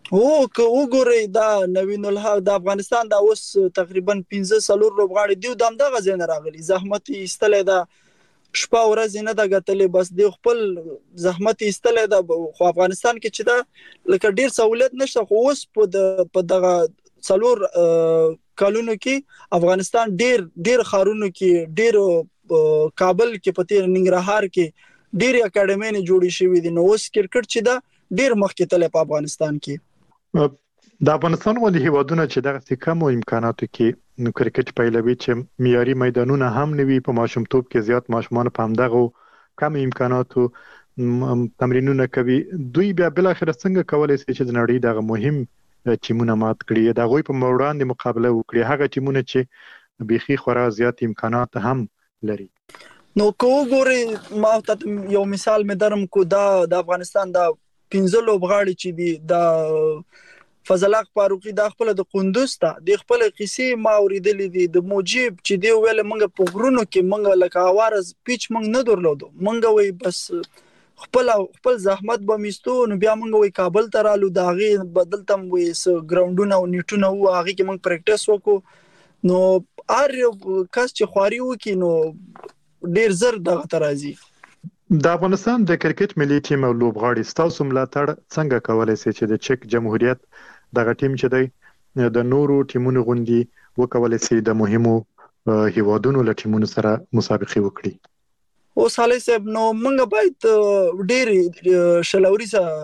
او که وګورئ دا نوین الحق د افغانستان دا اوس تقریبا 15 لوبغاړي دی دام دغه ځین راغلي زحمت ایستلې دا شپه ورځ نه دا غتلې بس دی خپل زحمت ایستلې دا خو افغانستان کې چې دا لکه ډیر سہولت نشته خو اوس په دغه څلور کالونو کې افغانستان ډیر خارونو کې ډیر کابل کې پته ننګرهار کې ډیر اکیډمي نه جوړې شوې دي نو اوس کرکټ چې دا ډیر مخکې تل په افغانستان کې د افغانستان ولې هیوادونه چې دغه کم امکاناتو کې نو کرکټ پیلوي چې معیاري میدانونه هم نوي په ماشومتوب کې زیات ماشومان په همدغه کم امکاناتو تمرینونه کوي دوی بیا بل اخر څنګه کولای شي چې د نړۍ دغه مهم ټیمونه مات کړي دا غوي په وړاندې مقابله وکړي هغه ټیمونه چې بيخي خورا زیات امکانات هم لري نو کو ګوري ما ته یو مثال مې درم کو دا د افغانستان دا 15 لوبغاړي چې دي دا فضل حق فاروقي دا خپل د قندوز ته د خپل قصې ما اوریدلې دي د موجب چې دی ویل منګه په غرونو کې منګه لکه اوارز پیچ منګ نه درلودو منګه وای بس خپل زحمت به میستو نو بیا منګه وای کابل ته رالو داغي بدلتم وای ګراوندونه او نیټونه او هغه کې منګ پریکټیس وکړو نو ار کس چې خواري وکي نو ډیر زر دغه ترازی د افغانستان د کرکټ ملي ټیم او لوبغاړي ستاسو ملاتړ څنګه کولای شي چې د چک جمهوریت دغه ټیم چې دی د نورو ټیمونو غوندي وکولای شي د مهمو هیوادونو له ټیمونو سره مسابقه وکړي او صالح صاحب نو موږ باید ډېر شلوري سره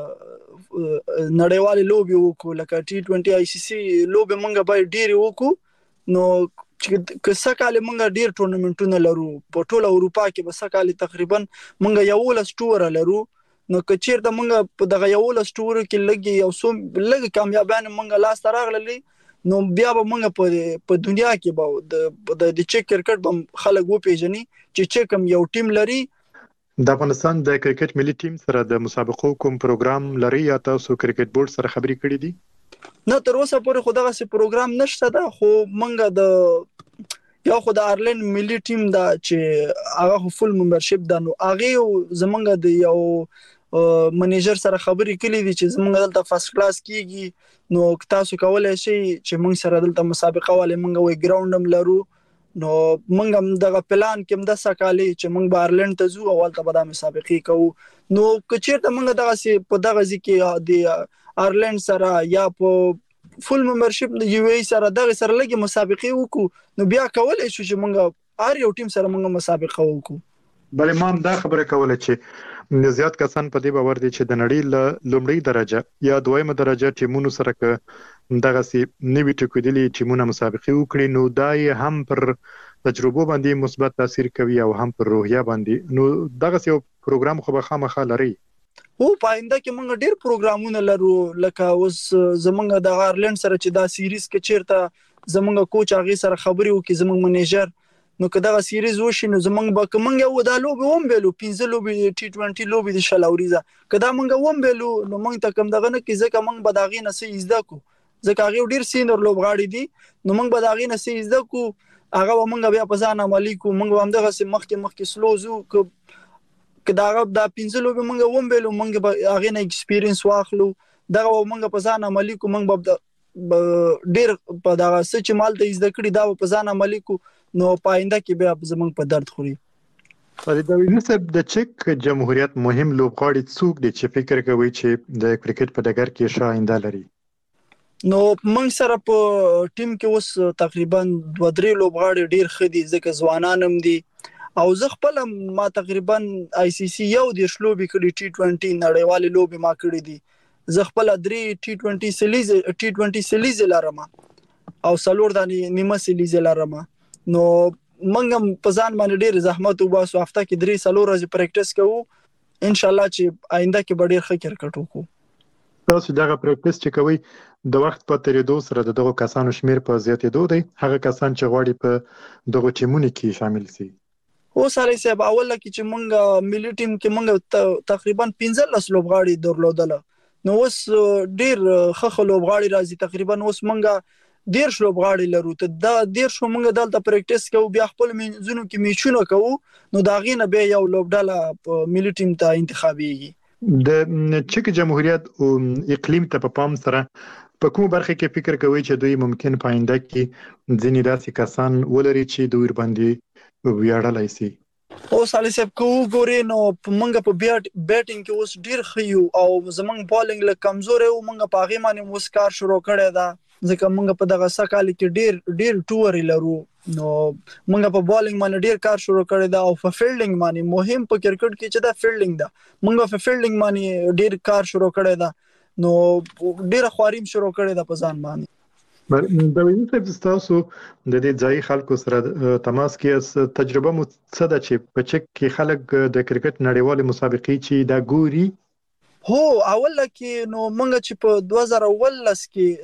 نړیوال لوبي وکړو لکه T20 ICC لوبي موږ باید ډېر وکړو نو چې کسکاله موږ ډیر ټورنمنټونه لرو په ټوله اروپا کې به سکاله تقریبا موږ یو لس ټور لرو نو کچیر د موږ په دغه یو لس ټور کې لګي یو سو لګ کامیابانه موږ لاس راغلي نو بیا به موږ په دنیا کې به د چک کرکټ به خلک و پیژني چې چکم یو ټیم لري د افغانستان د کرکټ ملي ټیم سره د مسابقو کوم پروګرام لري یا تاسو کرکټ بورډ سره خبرې کړې دي نه تر اوسه پورې خو دغه سي پروګرام نشته دا خو منګه د یو خو د آیرلند ملي ټیم دا چې هغه فول ممبرشپ دا نو هغه زمونږ د یو منیجر سره خبرې کړې دي چې زمونږ دلته فرست کلاس کیږي نو تاسو کولای شئ چې موږ سره دلته مسابقه والے موږ وی ګراوندم لرو نو موږ هم دغه پلان کې د سکالي چې موږ به آیرلند ته ځو او ولته به د مسابقه کوو نو کچیرته موږ دغه سي په دغه ځکه د آیرلند سره یا په فول ممبرشپ د یو ای سره دغه سره لګي مسابقه وکړو نو بیا کولای شو چې موږ هر یو ټیم سره موږ مسابقه وکړو بل امام دا خبره کوله چې زیات کسان په دې باور دي چې د نړۍ له لومړی درجه یا دویمه درجه ټیمونو سره دغه سي نوی ټکوډلی ټیمونه مسابقه وکړي نو دای هم پر تجربه باندې مثبت تاثیر کوي او هم پر روحیه باندې نو دغه سي پروګرام خو به خامخا لري او پاینده کې موږ ډېر پروګرامونه لرو لکه اوس زمونږ د آیرلند سره چې دا سیریز کې چیرته زمونږ کوچ هغه سره خبرې وکړي زمونږ منیجر نو که دا سیریز وشي نو زمونږ به کومنګ یو د لوبي هم بیلو 15 لوبي T20 لوبي د شلاوريزه کدا موږ هم بیلو نو موږ ته کوم دغه نه کې ځکه موږ به داغې نه سي زده کو ځکه هغه ډېر سینر لوبغاړي دي نو موږ به داغې نه سي زده کو هغه موږ بیا په ځان عملی کو موږ هم دغه سي مخکې سلوزو کدا دا 15 لوبي موږ هم بیلو موږ به هغه نه ایکسپیرینس واخلو دغه موږ په ځان عملی کو موږ به ډېر په دغه سچ مال ته زده کړی دا په ځان عملی کو نو پاینده کې بیا زمونږ په درد خوري فرید نصب د چک جمهوریت مهم لوبغاړي څوک دي چې فکر کوي چې د کرکټ په ډګر کې ښه آینده لري نو موږ سره په ټیم کې اوس تقریبا 2-3 لوبغاړي ډیر خدي ځکه ځوانان هم دي او زه خپل ما تقریبا ICC یو د شلوبي کړي T20 نړیوال لوبي ما کړی دي زه خپل 3 T20 سیلیز لرم او سلور د نیمه سیلیز لرم نو منګم په ځان باندې ډیر زحمت وباسو هفته کې 3 سلور ورځې پریکټیس کوو ان شاء الله چې آینده کې به ډیر ښه کرکټ وکړو تاسو دغه پریکټیس چې کوي د وخت په تیریدو سره دغه کسانو شمیر په زیاتېدو دی هغه کسان چې غواړي په دغه ټیمونو کې شامل شي او ساري صاحب اول کې چې مونږ ملي ټیم کې مونږ تقریبا 15 لوبغاړي درلودل نو اوس ډیر ښه لوبغاړي راځي تقریبا اوس مونږ ډیر لوبغاړي لرو ته دا ډیر شو مونږ دلته پریکټیس کوو بیا خپل منځونو کې میچونه کوو نو دا غینه به یو لوبډاله ملي ټیم ته انتخابيږي د چک جمهوریت او اقلیم ته په پام سره په کوم برخه کې فکر کوي چې دوی ممکن پاینده کې ځینې داسې کسان ولري چې دوی باندې ویاړلای شي؟ او سالي صاحب کو ګوري نو موږ په بیټینګ کې اوس ډیر خيو او زمنګ بالینګ له کمزور او موږ په هغه باندې مسکار شروع کړی دا ځکه موږ په دغه سکهال کې ډیر ټور لرو نو موږ په بالینګ باندې ډیر کار شروع کړی دا او په فیلډینګ باندې مهم په کرکټ کې چې دا فیلډینګ دا موږ په فیلډینګ باندې ډیر کار شروع کړی دا نو ډیر خواریم شروع کړی دا په ځان باندې. د وینې صاحب تاسو د دې ځای خلکو سره تماس کې تجربه مو څه ده چې په چک کې خلک د کرکټ نړیوال مسابقې چې دا ګوري؟ هو اول کې نو مونږ چې په 2018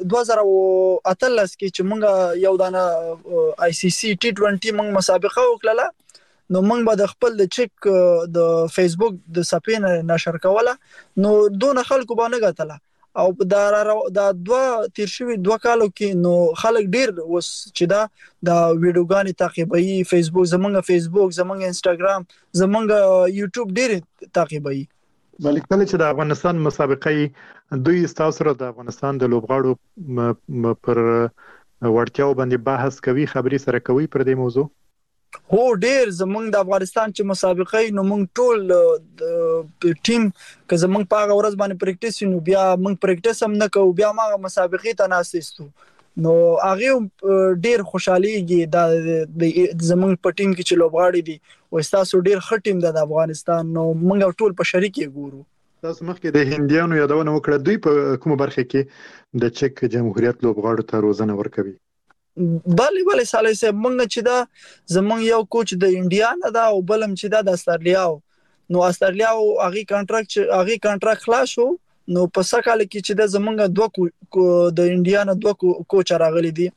کې چې مونږ یو دانه آی سی سی T20 مونږ مسابقه وکړه نو مونږ به د خپل د چک د فیسبوک د صفحې نشر کوله نو دون خلکو باندې غتله او دا تیر 2 کالو کې نو خلک ډیر وس چې دا د ویډیوګانې تعقیبوي فیسبوک زمونږ انستګرام زمونږ یوټیوب ډیر تعقیبوي. بلکې کله چې د افغانستان مسابقې دوی تاسو سره د افغانستان د لوبغاړو پر وړتیاو باندې بحث کوي خبري سره کوي پر دې موضوع؟ هو ډیر زمونږ د افغانستان چې مسابقې نو مونږ ټول ټیم که زمونږ په هغه ورځ باندې پریکټیس نو بیا مونږ پریکټیس هم نه کوو بیا ما مسابقې ته ناسېستو نو هغه ډیر خوشاليږي د زمونږ په ټیم کې چې لوبغاړي دي او تاسو ډیر ښه ټیم د افغانستان نو مونږ ټول په شریک ګورو. تاسو مخکې د هندیانو یادونه وکړه دوی په کومه برخه کې د چک جمهوریت لوبغاړو ته روزنه ورکوي؟ بله سالي صاحب مونږ چې دا زمونږ یو کوچ د انډیا نه دا او بلم چې دا د استرالیا نو استرالیا هغه کانټراکټ خلاص شو نو په سکهال کې چې دا زمونږ د انډیا نه 2 کوچ راغلي دي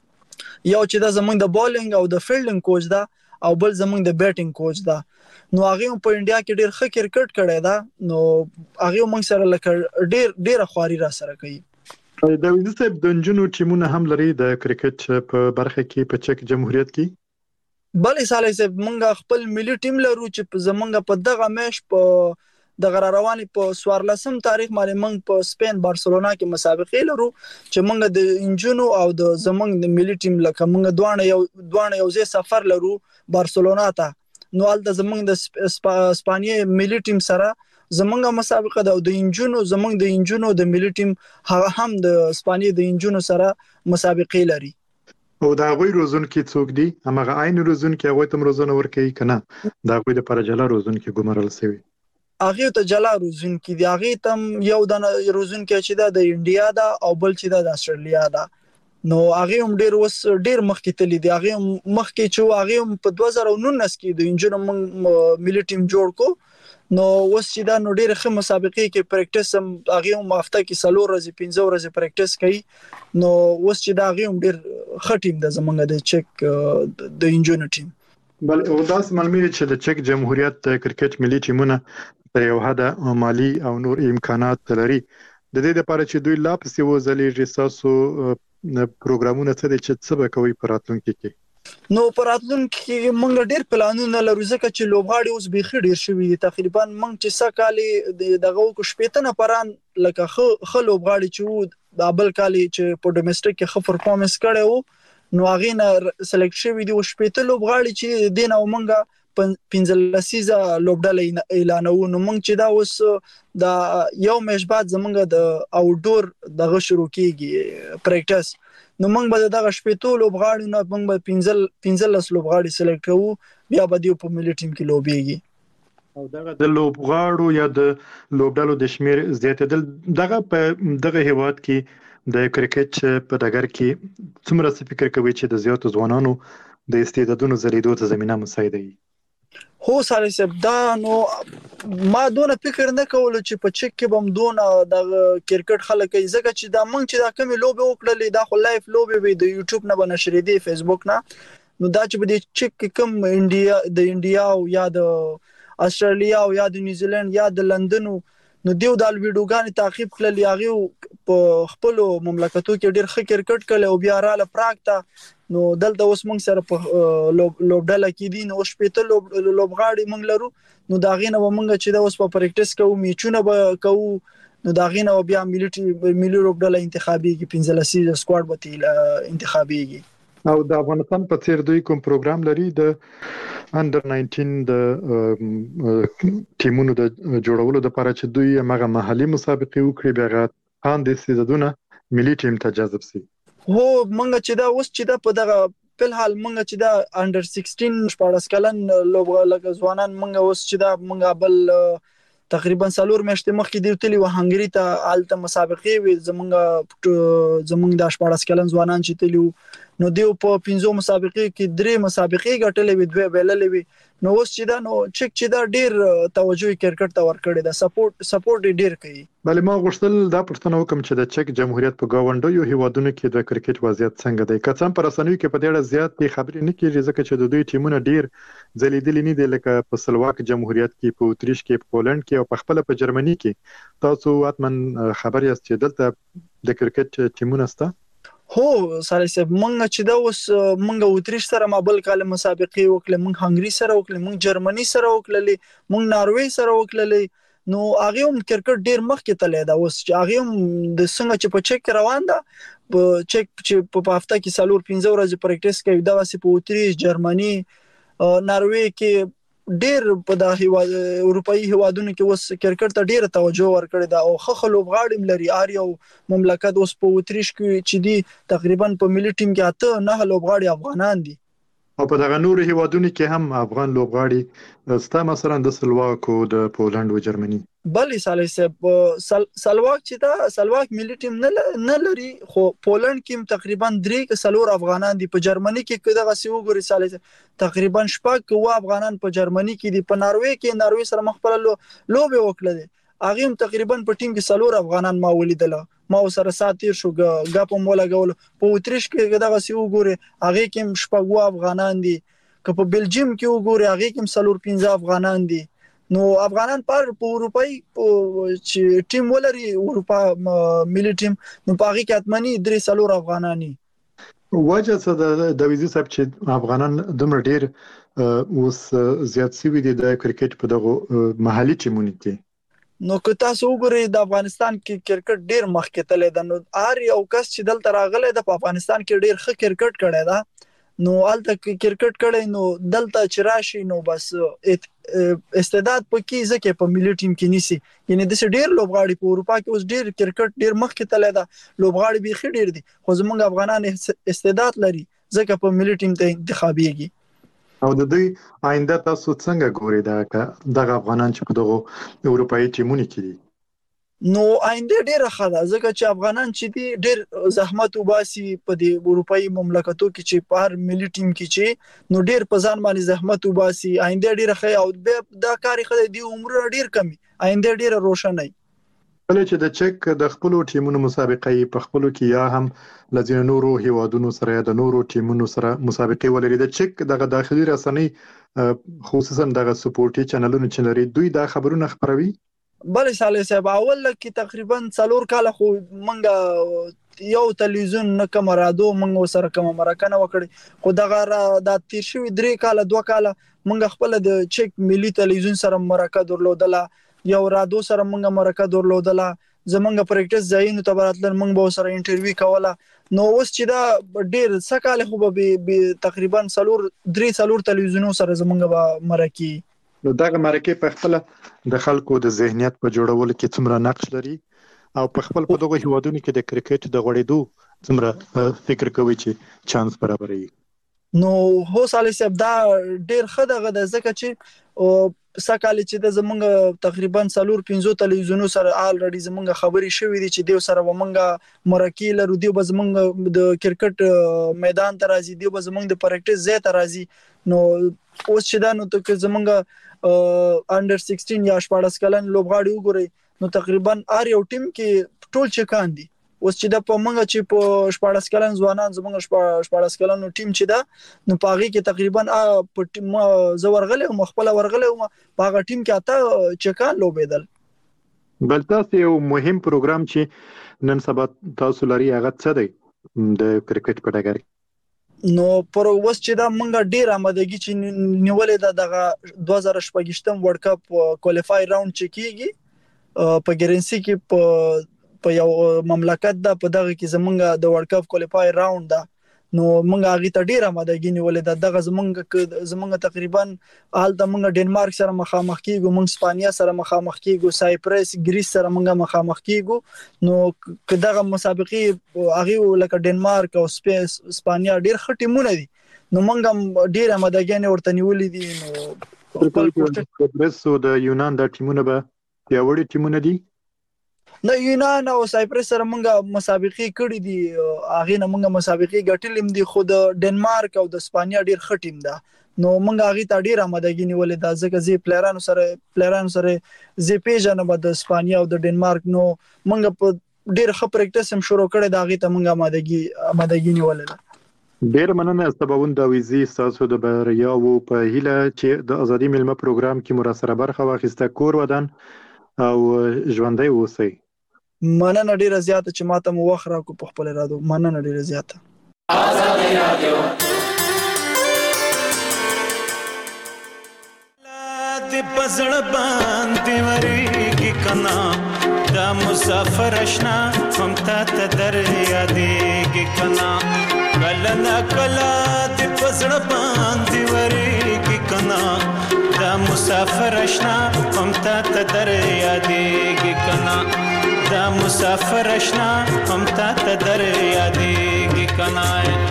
یو چې دا زمونږ د بالینګ او د فیلډینګ کوچ دا او بل زمونږ د بیټینګ کوچ دا نو هغه په انډیا کې ډیر ښه کرکټ کړی دا نو هغه موږ سره لکه ډیر خواري را سره کوي. د وینې صاحب د جنونو ټیمونه هم لري د کرکټ په برخه کې په چک جمهوریت کې؟ بلې سالي صاحب موږ خپل ملي ټیم لرو چې زمونږ په دغه میش په د رواني په 14 تاریخ باندې موږ په سپین بارسلونا کې مسابقې لرو چې موږ د انجونو او د زمونږ د ملي ټیم لکه موږ دوه یو ځای سفر لرو بارسلونا ته نو د زمونږ د اسپانیا ملي ټیم سره زمونږه مسابقه د انجونو د ملي ټیم هغه هم د اسپانیا د انجونو سره مسابقې لري. او دا غوي روزون کې څوک دي هغه عین روزون کې هغه تم روزونه ورکوي کنه دا غوي د پرجلا روزون کې ګمرل سوي هغه ته جلا روزون کې دی هغه تم یو د روزون کې چې دا د انډیا دا او بل چې دا د استرالیا دا نو هغه هم ډیر مخکې تللی دی هغه مخکې چې هغه په 2019 کې د انجونو ملي ټیم جوړ کو نو اوس چې دا نو ډېر ښه مسابقې کې پریکټیس هم هغه هم هفته کې 3 ورځې 15 ورځې پریکټیس کوي نو اوس چې دا هغه هم ډېر ښه ټیم د زمونږ د چک د انجونو ټیم. بل او داس معلومه چې د چک جمهوریت کرکټ ملي ټیمونه تر یو حد مالی او نور امکانات لري د دې لپاره چې دوی لا پسې وځلې رساسو پروګرامونه څه دي چې څه کوي په راتلونکي کې؟ نو پراتلونکو کې موږ ډېر پلانونه لرو ځکه چې لوبغاړي اوس به ډېر شوي دي تقریبا موږ چې سکهالي دغه کو شپېتنه پران لکه خو لوبغاړي چې د ابل کالي چې په ډومېسټک کې خو پرفورمنس کړي وو نو هغه نه سلیکټ شوي دي او شپېته لوبغاړي چې دین او موږ 15 لوبډله اعلانو نو موږ چې دا اوس د یو میش بعد زمونږ د اوټډور دغه شروع کیږي پریکټیس نو موږ به دغه شپېتو لوبغاړي نه موږ به 15 لوبغاړي سلیکټ کوو بیا به دی په ملي ټیم کې لوبيږي او دغه د لوبغاړو یا د لوبډالو د شمیر زیاتېدل دغه په دغه هیواد کې د کرکټ په ډګر کې څومره فکر کوي چې د زیاتو ځوانانو د استعدادونو زریدو ته زمينه مساعده وي؟ هو سالي صاحب دا نو ما دونه فکر نه کول چې په چک کې بم دونه د کرکټ خلک ځکه چې دا مونږ چې دا کمی لوبه وکړلې دا خو لایف لوبه وي د یوټیوب نه بنشرې دي فیسبوک نه نو دا چې په دې چک کم انډیا او یا د استرالیا او یا د نیوزیلند یا د لندن نو دیو د ویډیوګانې تعقیب کړل هغه په خپل مملکتو کې ډېر ښه کرکټ کړي او بیا رااله پراګ ته نو دلته اوس موږ سره په لوبډاله کې دي نو شپته لوبغاړي موږ لرو نو دا غینه موږ چې دا اوس په پریکټیس کوو میچونه به کوو نو دا غینه بیا ملي لوبډاله انتخابي کې 15 سکواډ به انتخابيږي او د افغانستان په څیر دوی کوم پروګرام لري د انډر 19 د ټیمونو د جوړولو لپاره چې دوی هغه محلي مسابقې وکړي بیا غان د سیزدونه ملي ټیم ته جذب شي هو مونږ چې دا اوس چې دا په دغه په حال مونږ چې دا انډر 16 14 کلن لوبغاړي ځوانان مونږ اوس چې دا مونږ بل تقریبا 4 میاشتې مخکې دی تلی و هنګری ته آلته مسابقې وي زمونږ د 14 کلن ځوانان چې تلی نو دیو په 15 مسابقې کې 3 مسابقې ګټلې وي 2 بیللې وي نو اوس چې دا نو چک چې دا ډیر توجه کرکټ ته ورکړي دا سپورټ ډیر کوي بلې ما غوښتل دا پښتنه وکم چې د چک جمهوریت په گاونډیو هیوادونو کې د کرکټ وضعیت څنګه دی که څنګه پر رسنیو کې په ډیره زیات خبرې نه کیږي ځکه چې د دوی ټیمونه ډیر ځلیدلې نه دي لکه په سلواک جمهوریت کې په اتریش کې په پولند کې او په خپل په جرمني کې تاسو اتمن خبر یاست چې دلته د کرکټ ټیمونه سته هو سره سب مونږ چې دا اوس مونږ اتریش سره مابل کال مسابقې وکړه مونږ هنګری سره وکړه مونږ جرمني سره وکړه مونږ ناروې سره وکړه نو هغه هم کرکټ ډیر مخکې تللی دا اوس چې هغه هم د څنګه چې په چک روان ده په چک چې په هفته کې 4-5 ورځې پریکټیس کوي دا واسي په اتریش جرمني ناروې کې ډیر په د اروپאי هیوادونو کې اوس کرکټ ته ډیره توجه ورکړي دا او خخ لوبغاړي لري اریو مملکت اوس په اتریش کې چې دي تقریبا په ملي ټیم کې 9 لوبغاړي افغانان دي او په دغه نور هیوادونو کې هم افغان لوبغاړي ستا مثلا د سلواک او د پولند او جرمني بلې سالي سلواک چې دا سلواک ملي ټیم نه لري خو پولند کې تقریبا 3 افغانان دي په جرمني کې دغه سی وګوري سالي تقریبا 6 افغانان په جرمني کې دي په ناروې سره مخبل لوبه وکړه دي هغه هم تقریبا په ټیم کې 4 افغانان ما ولیدل ما سره ساتیر شو غاپ مولا غول په اتریش کې دغه سی وګوري هغه کې 6 افغانان دي که په بلجیم کې وګوري هغه کې 4-5 افغانان دي نو افغانان پر اروپאי چې ټیم ولري اروپا ملي ټیم نو پاغي کې اتمنی 3 افغانانی وجه څه د ویزي صاحب چې افغانان دومره ډیر اوس زیات سوي دي د کرکټ په دغه محلي ټیمونو کې نو که تاسو وګورئ د افغانستان کې کرکټ ډیر مخکې تللی دی نو هر یو کس چې دلته راغلی د افغانستان کې ډیر ښه کرکټ کړی دا نو الته کرکټ کړی نو دلته چې راشي نو بس استعداد پکې ځکه په ملي ټیم کې نيسي یعنی د ډیر لوبغاړي په اروپا کې اوس ډیر کرکټ ډیر مخکې تللی دا لوبغاړي به ډیر دي خو زموږ افغانان استعداد لري ځکه په ملي ټیم ته انتخابيږي او د دوی آینده تاسو څنګه ګورئ دغه افغانان چې په دغه اروپאי ټیمونو کې دي نو آینده ډیره ښه ده ځکه چې افغانان چې دي ډیر زحمت وباسي په دې اروپאי مملکتو کې چې په هر ملي ټیم کې چې نو ډیر په ځان باندې زحمت وباسي آینده ډیره ښه او دا کاری خدای دی عمر ډیر کمی آینده ډیره روښانه کله چې د چک د خپل ټیمونو مسابقې په خپل کې یا هم لږ نورو هیوادونو سره د نورو ټیمونو سره مسابقې ولري د چک دغه داخلي رسنۍ خصوصا دغه سپورټي چینلونو چې لري دوی دا خبرونه خبروي بلې سالي صاحب اول کې تقریبا 4 کال خو منګه یو تلویزیون نه کمرادو منګه سره کوم مرکه وکړي خو دغه د تیر شوی 3 کال 2 کال منګه خپل د چک ملي تلویزیون سره مرکه درلودله یو رادو سره منګه مرکه درلودله زمونږ پریکټیس ځایونو ته براتل منګه به سره انټرویو کوله نو اوس چې دا ډیر سکاله خو به تقریبا 3 تلویزیونونو سره زمونږ به مرکه نو دغه مرکه په خپل د خلکو د ذهنیت په جوړولو کې څومره نقش لري او په خپل په دغه هیوادونو کې د کرکټ د غوړېدو څومره فکر کوي چې چانس برابرې نو هو سالي صاحب دا ډیر ښه دغه د ځکه چې سکاله چې د زمونږ تقریبا 4-5 تلویزیونونو سره الریډي زمونږ خبري شوې دي چې دیو سره ومنګه مرکه لرو دیو به زمونږ د کرکټ میدان ته راځي دیو به زمونږ د پریکټیس ځای ته راځي نو اوس چې دا نو ته زمونږ انډر 16 یا 14 کلن لوبغاړي وګورئ نو تقریبا هر یو ټیم کې ټول چکان دي اوس چې د پمنګ چې په 14 کلن ځوانان زمونږ 14 کلن ټیم چې دا نو پاغي کې تقریبا په ټیم زورغله او مخبل ورغله او پاغه ټیم کې اته چکان لوبېدل بل تاسو یو مهم پروګرام چې نن سبا تاسو لري هغه څه دی د کرکټ په ډګر نو پر اوس چې دا مونږه ډیر آمادګي چې نیولې ده دغه 2018 ورلد کپ کوالیفای راوند چې کیږي په ګرنسي کې په یو مملکت ده په دغه کې زمونږه د ورلد کپ کوالیفای راوند ده نو مونږه هغه ته ډیر آمادګي نیولې ده دغه زمونږه تقریبا حال د مونږه ډنمارک سره مخامخ کیږو مونږ اسپانیا سره مخامخ کیږو سایپرس ګریس سره مونږه مخامخ کیږو نو کداغه مسابقې هغه لکه ډنمارک او اسپانیا ډیر خټیمونه دي نو مونږه ډیر آمادګي ورته نیولې دي نو په پرسو د یونان د ټیمونه به پیاوړي ټیمونه دي د یونان او سایپرس سره مونږه مسابقې کړې دي هغه نه مونږه مسابقې ګټلې دي خو د ډنمارک او د اسپانیا ډیر ښه ټیم ده نو مونږه هغه ته ډیر آمادګي نیولې ده ځکه چې پلیرانو سره زی پیژنه به د اسپانیا او د ډنمارک نو مونږه په ډیر ښه پریکټیس هم شروع کړې ده هغه ته مونږه آمادګي نیولې ده ډیر مننه سباوند د ویزي تاسو د بریا او په هیله چې د ازادي ملما پروګرام کې مراسره برخه واخیسته کور ودان او ژوندۍ اوسئ مننه ډیره زیاته چې ماته مو وخت راکو په خپل رادیو مننه ډیره زیاته ازادي رادیو د پزړ باندې وریږي کنا دا مسافر آشنا هم ته در یادېږي کنا کله نا کله د پزړ باندې وریږي کنا دا مسافر آشنا هم ته در یادېږي کنا دا مسافر آشنا هم ته در یادېږي کنا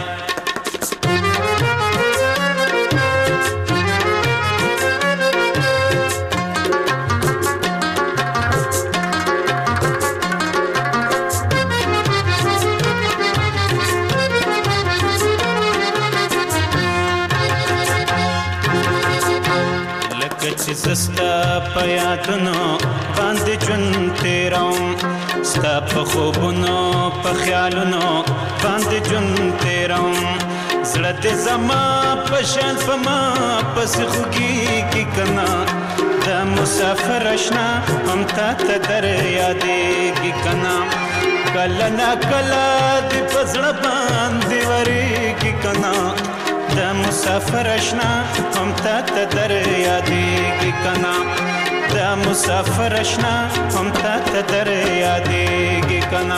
زستا په یادونو باندې جون تیروم ستا په خوبونو په خیالونو باندې جون تیروم زړه دې زما په شان په ما پسې خوږېږي کنا دا مسافر آشنا هم ته در یادېږي کنا کله نا کله دې په زړه باندې وریږي کنا دا مسافر آشنا هم ته در یادېږي کنا دا مسافر آشنا هم ته در یادېږي کنا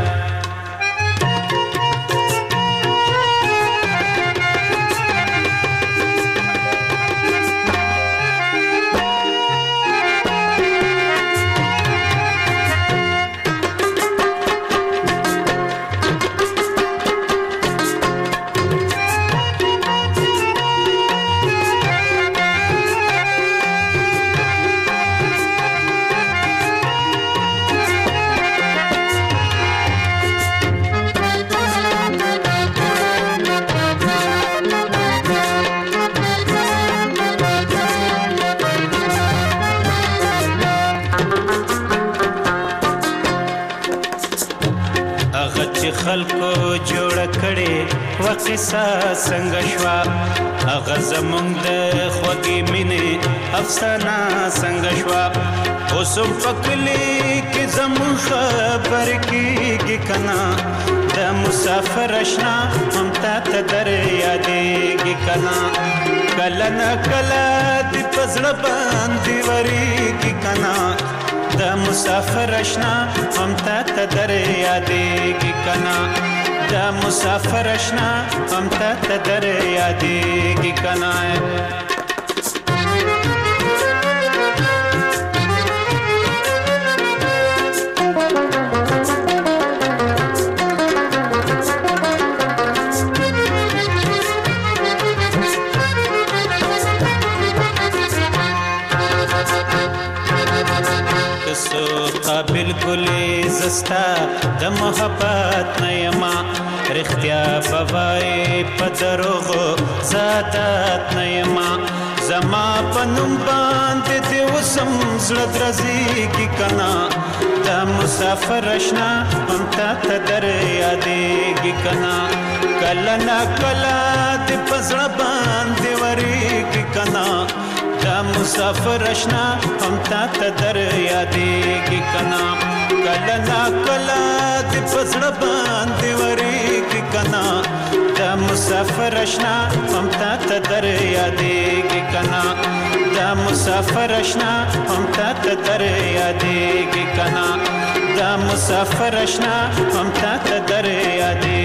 خلکو جوړ کړي وقصه څنګه شوا هغه زمونږ د خوږې مینې افسانه څنګه شوا اوسم پکلی کې زمون خبر کېږي کنا د مسافر آشنا هم ته در یادېږي کنا کله نه کله د پزړه باندې وریږي کنا دا مسافر آشنا هم ته در یادېږي کنا دا مسافر آشنا هم ته در یادېږي کنا قابل ګلې زستا د محبت نه یما رښتیا بوای په دروغو زادت نه یما زما په نوم باندې دې وسم زړه درزېږي کنا دا مسافر آشنا هم ته در یادېږي کنا کله نا کله دې په زړه باندې وریږي کنا دا مسافر آشنا هم ته در یادېږي کنا کله نا کله د پزړه باندې وریږي کنا د مسافر اشنا هم ته در یادېږي کنا د مسافر اشنا هم ته در یادېږي کنا د مسافر اشنا هم ته در یادېږي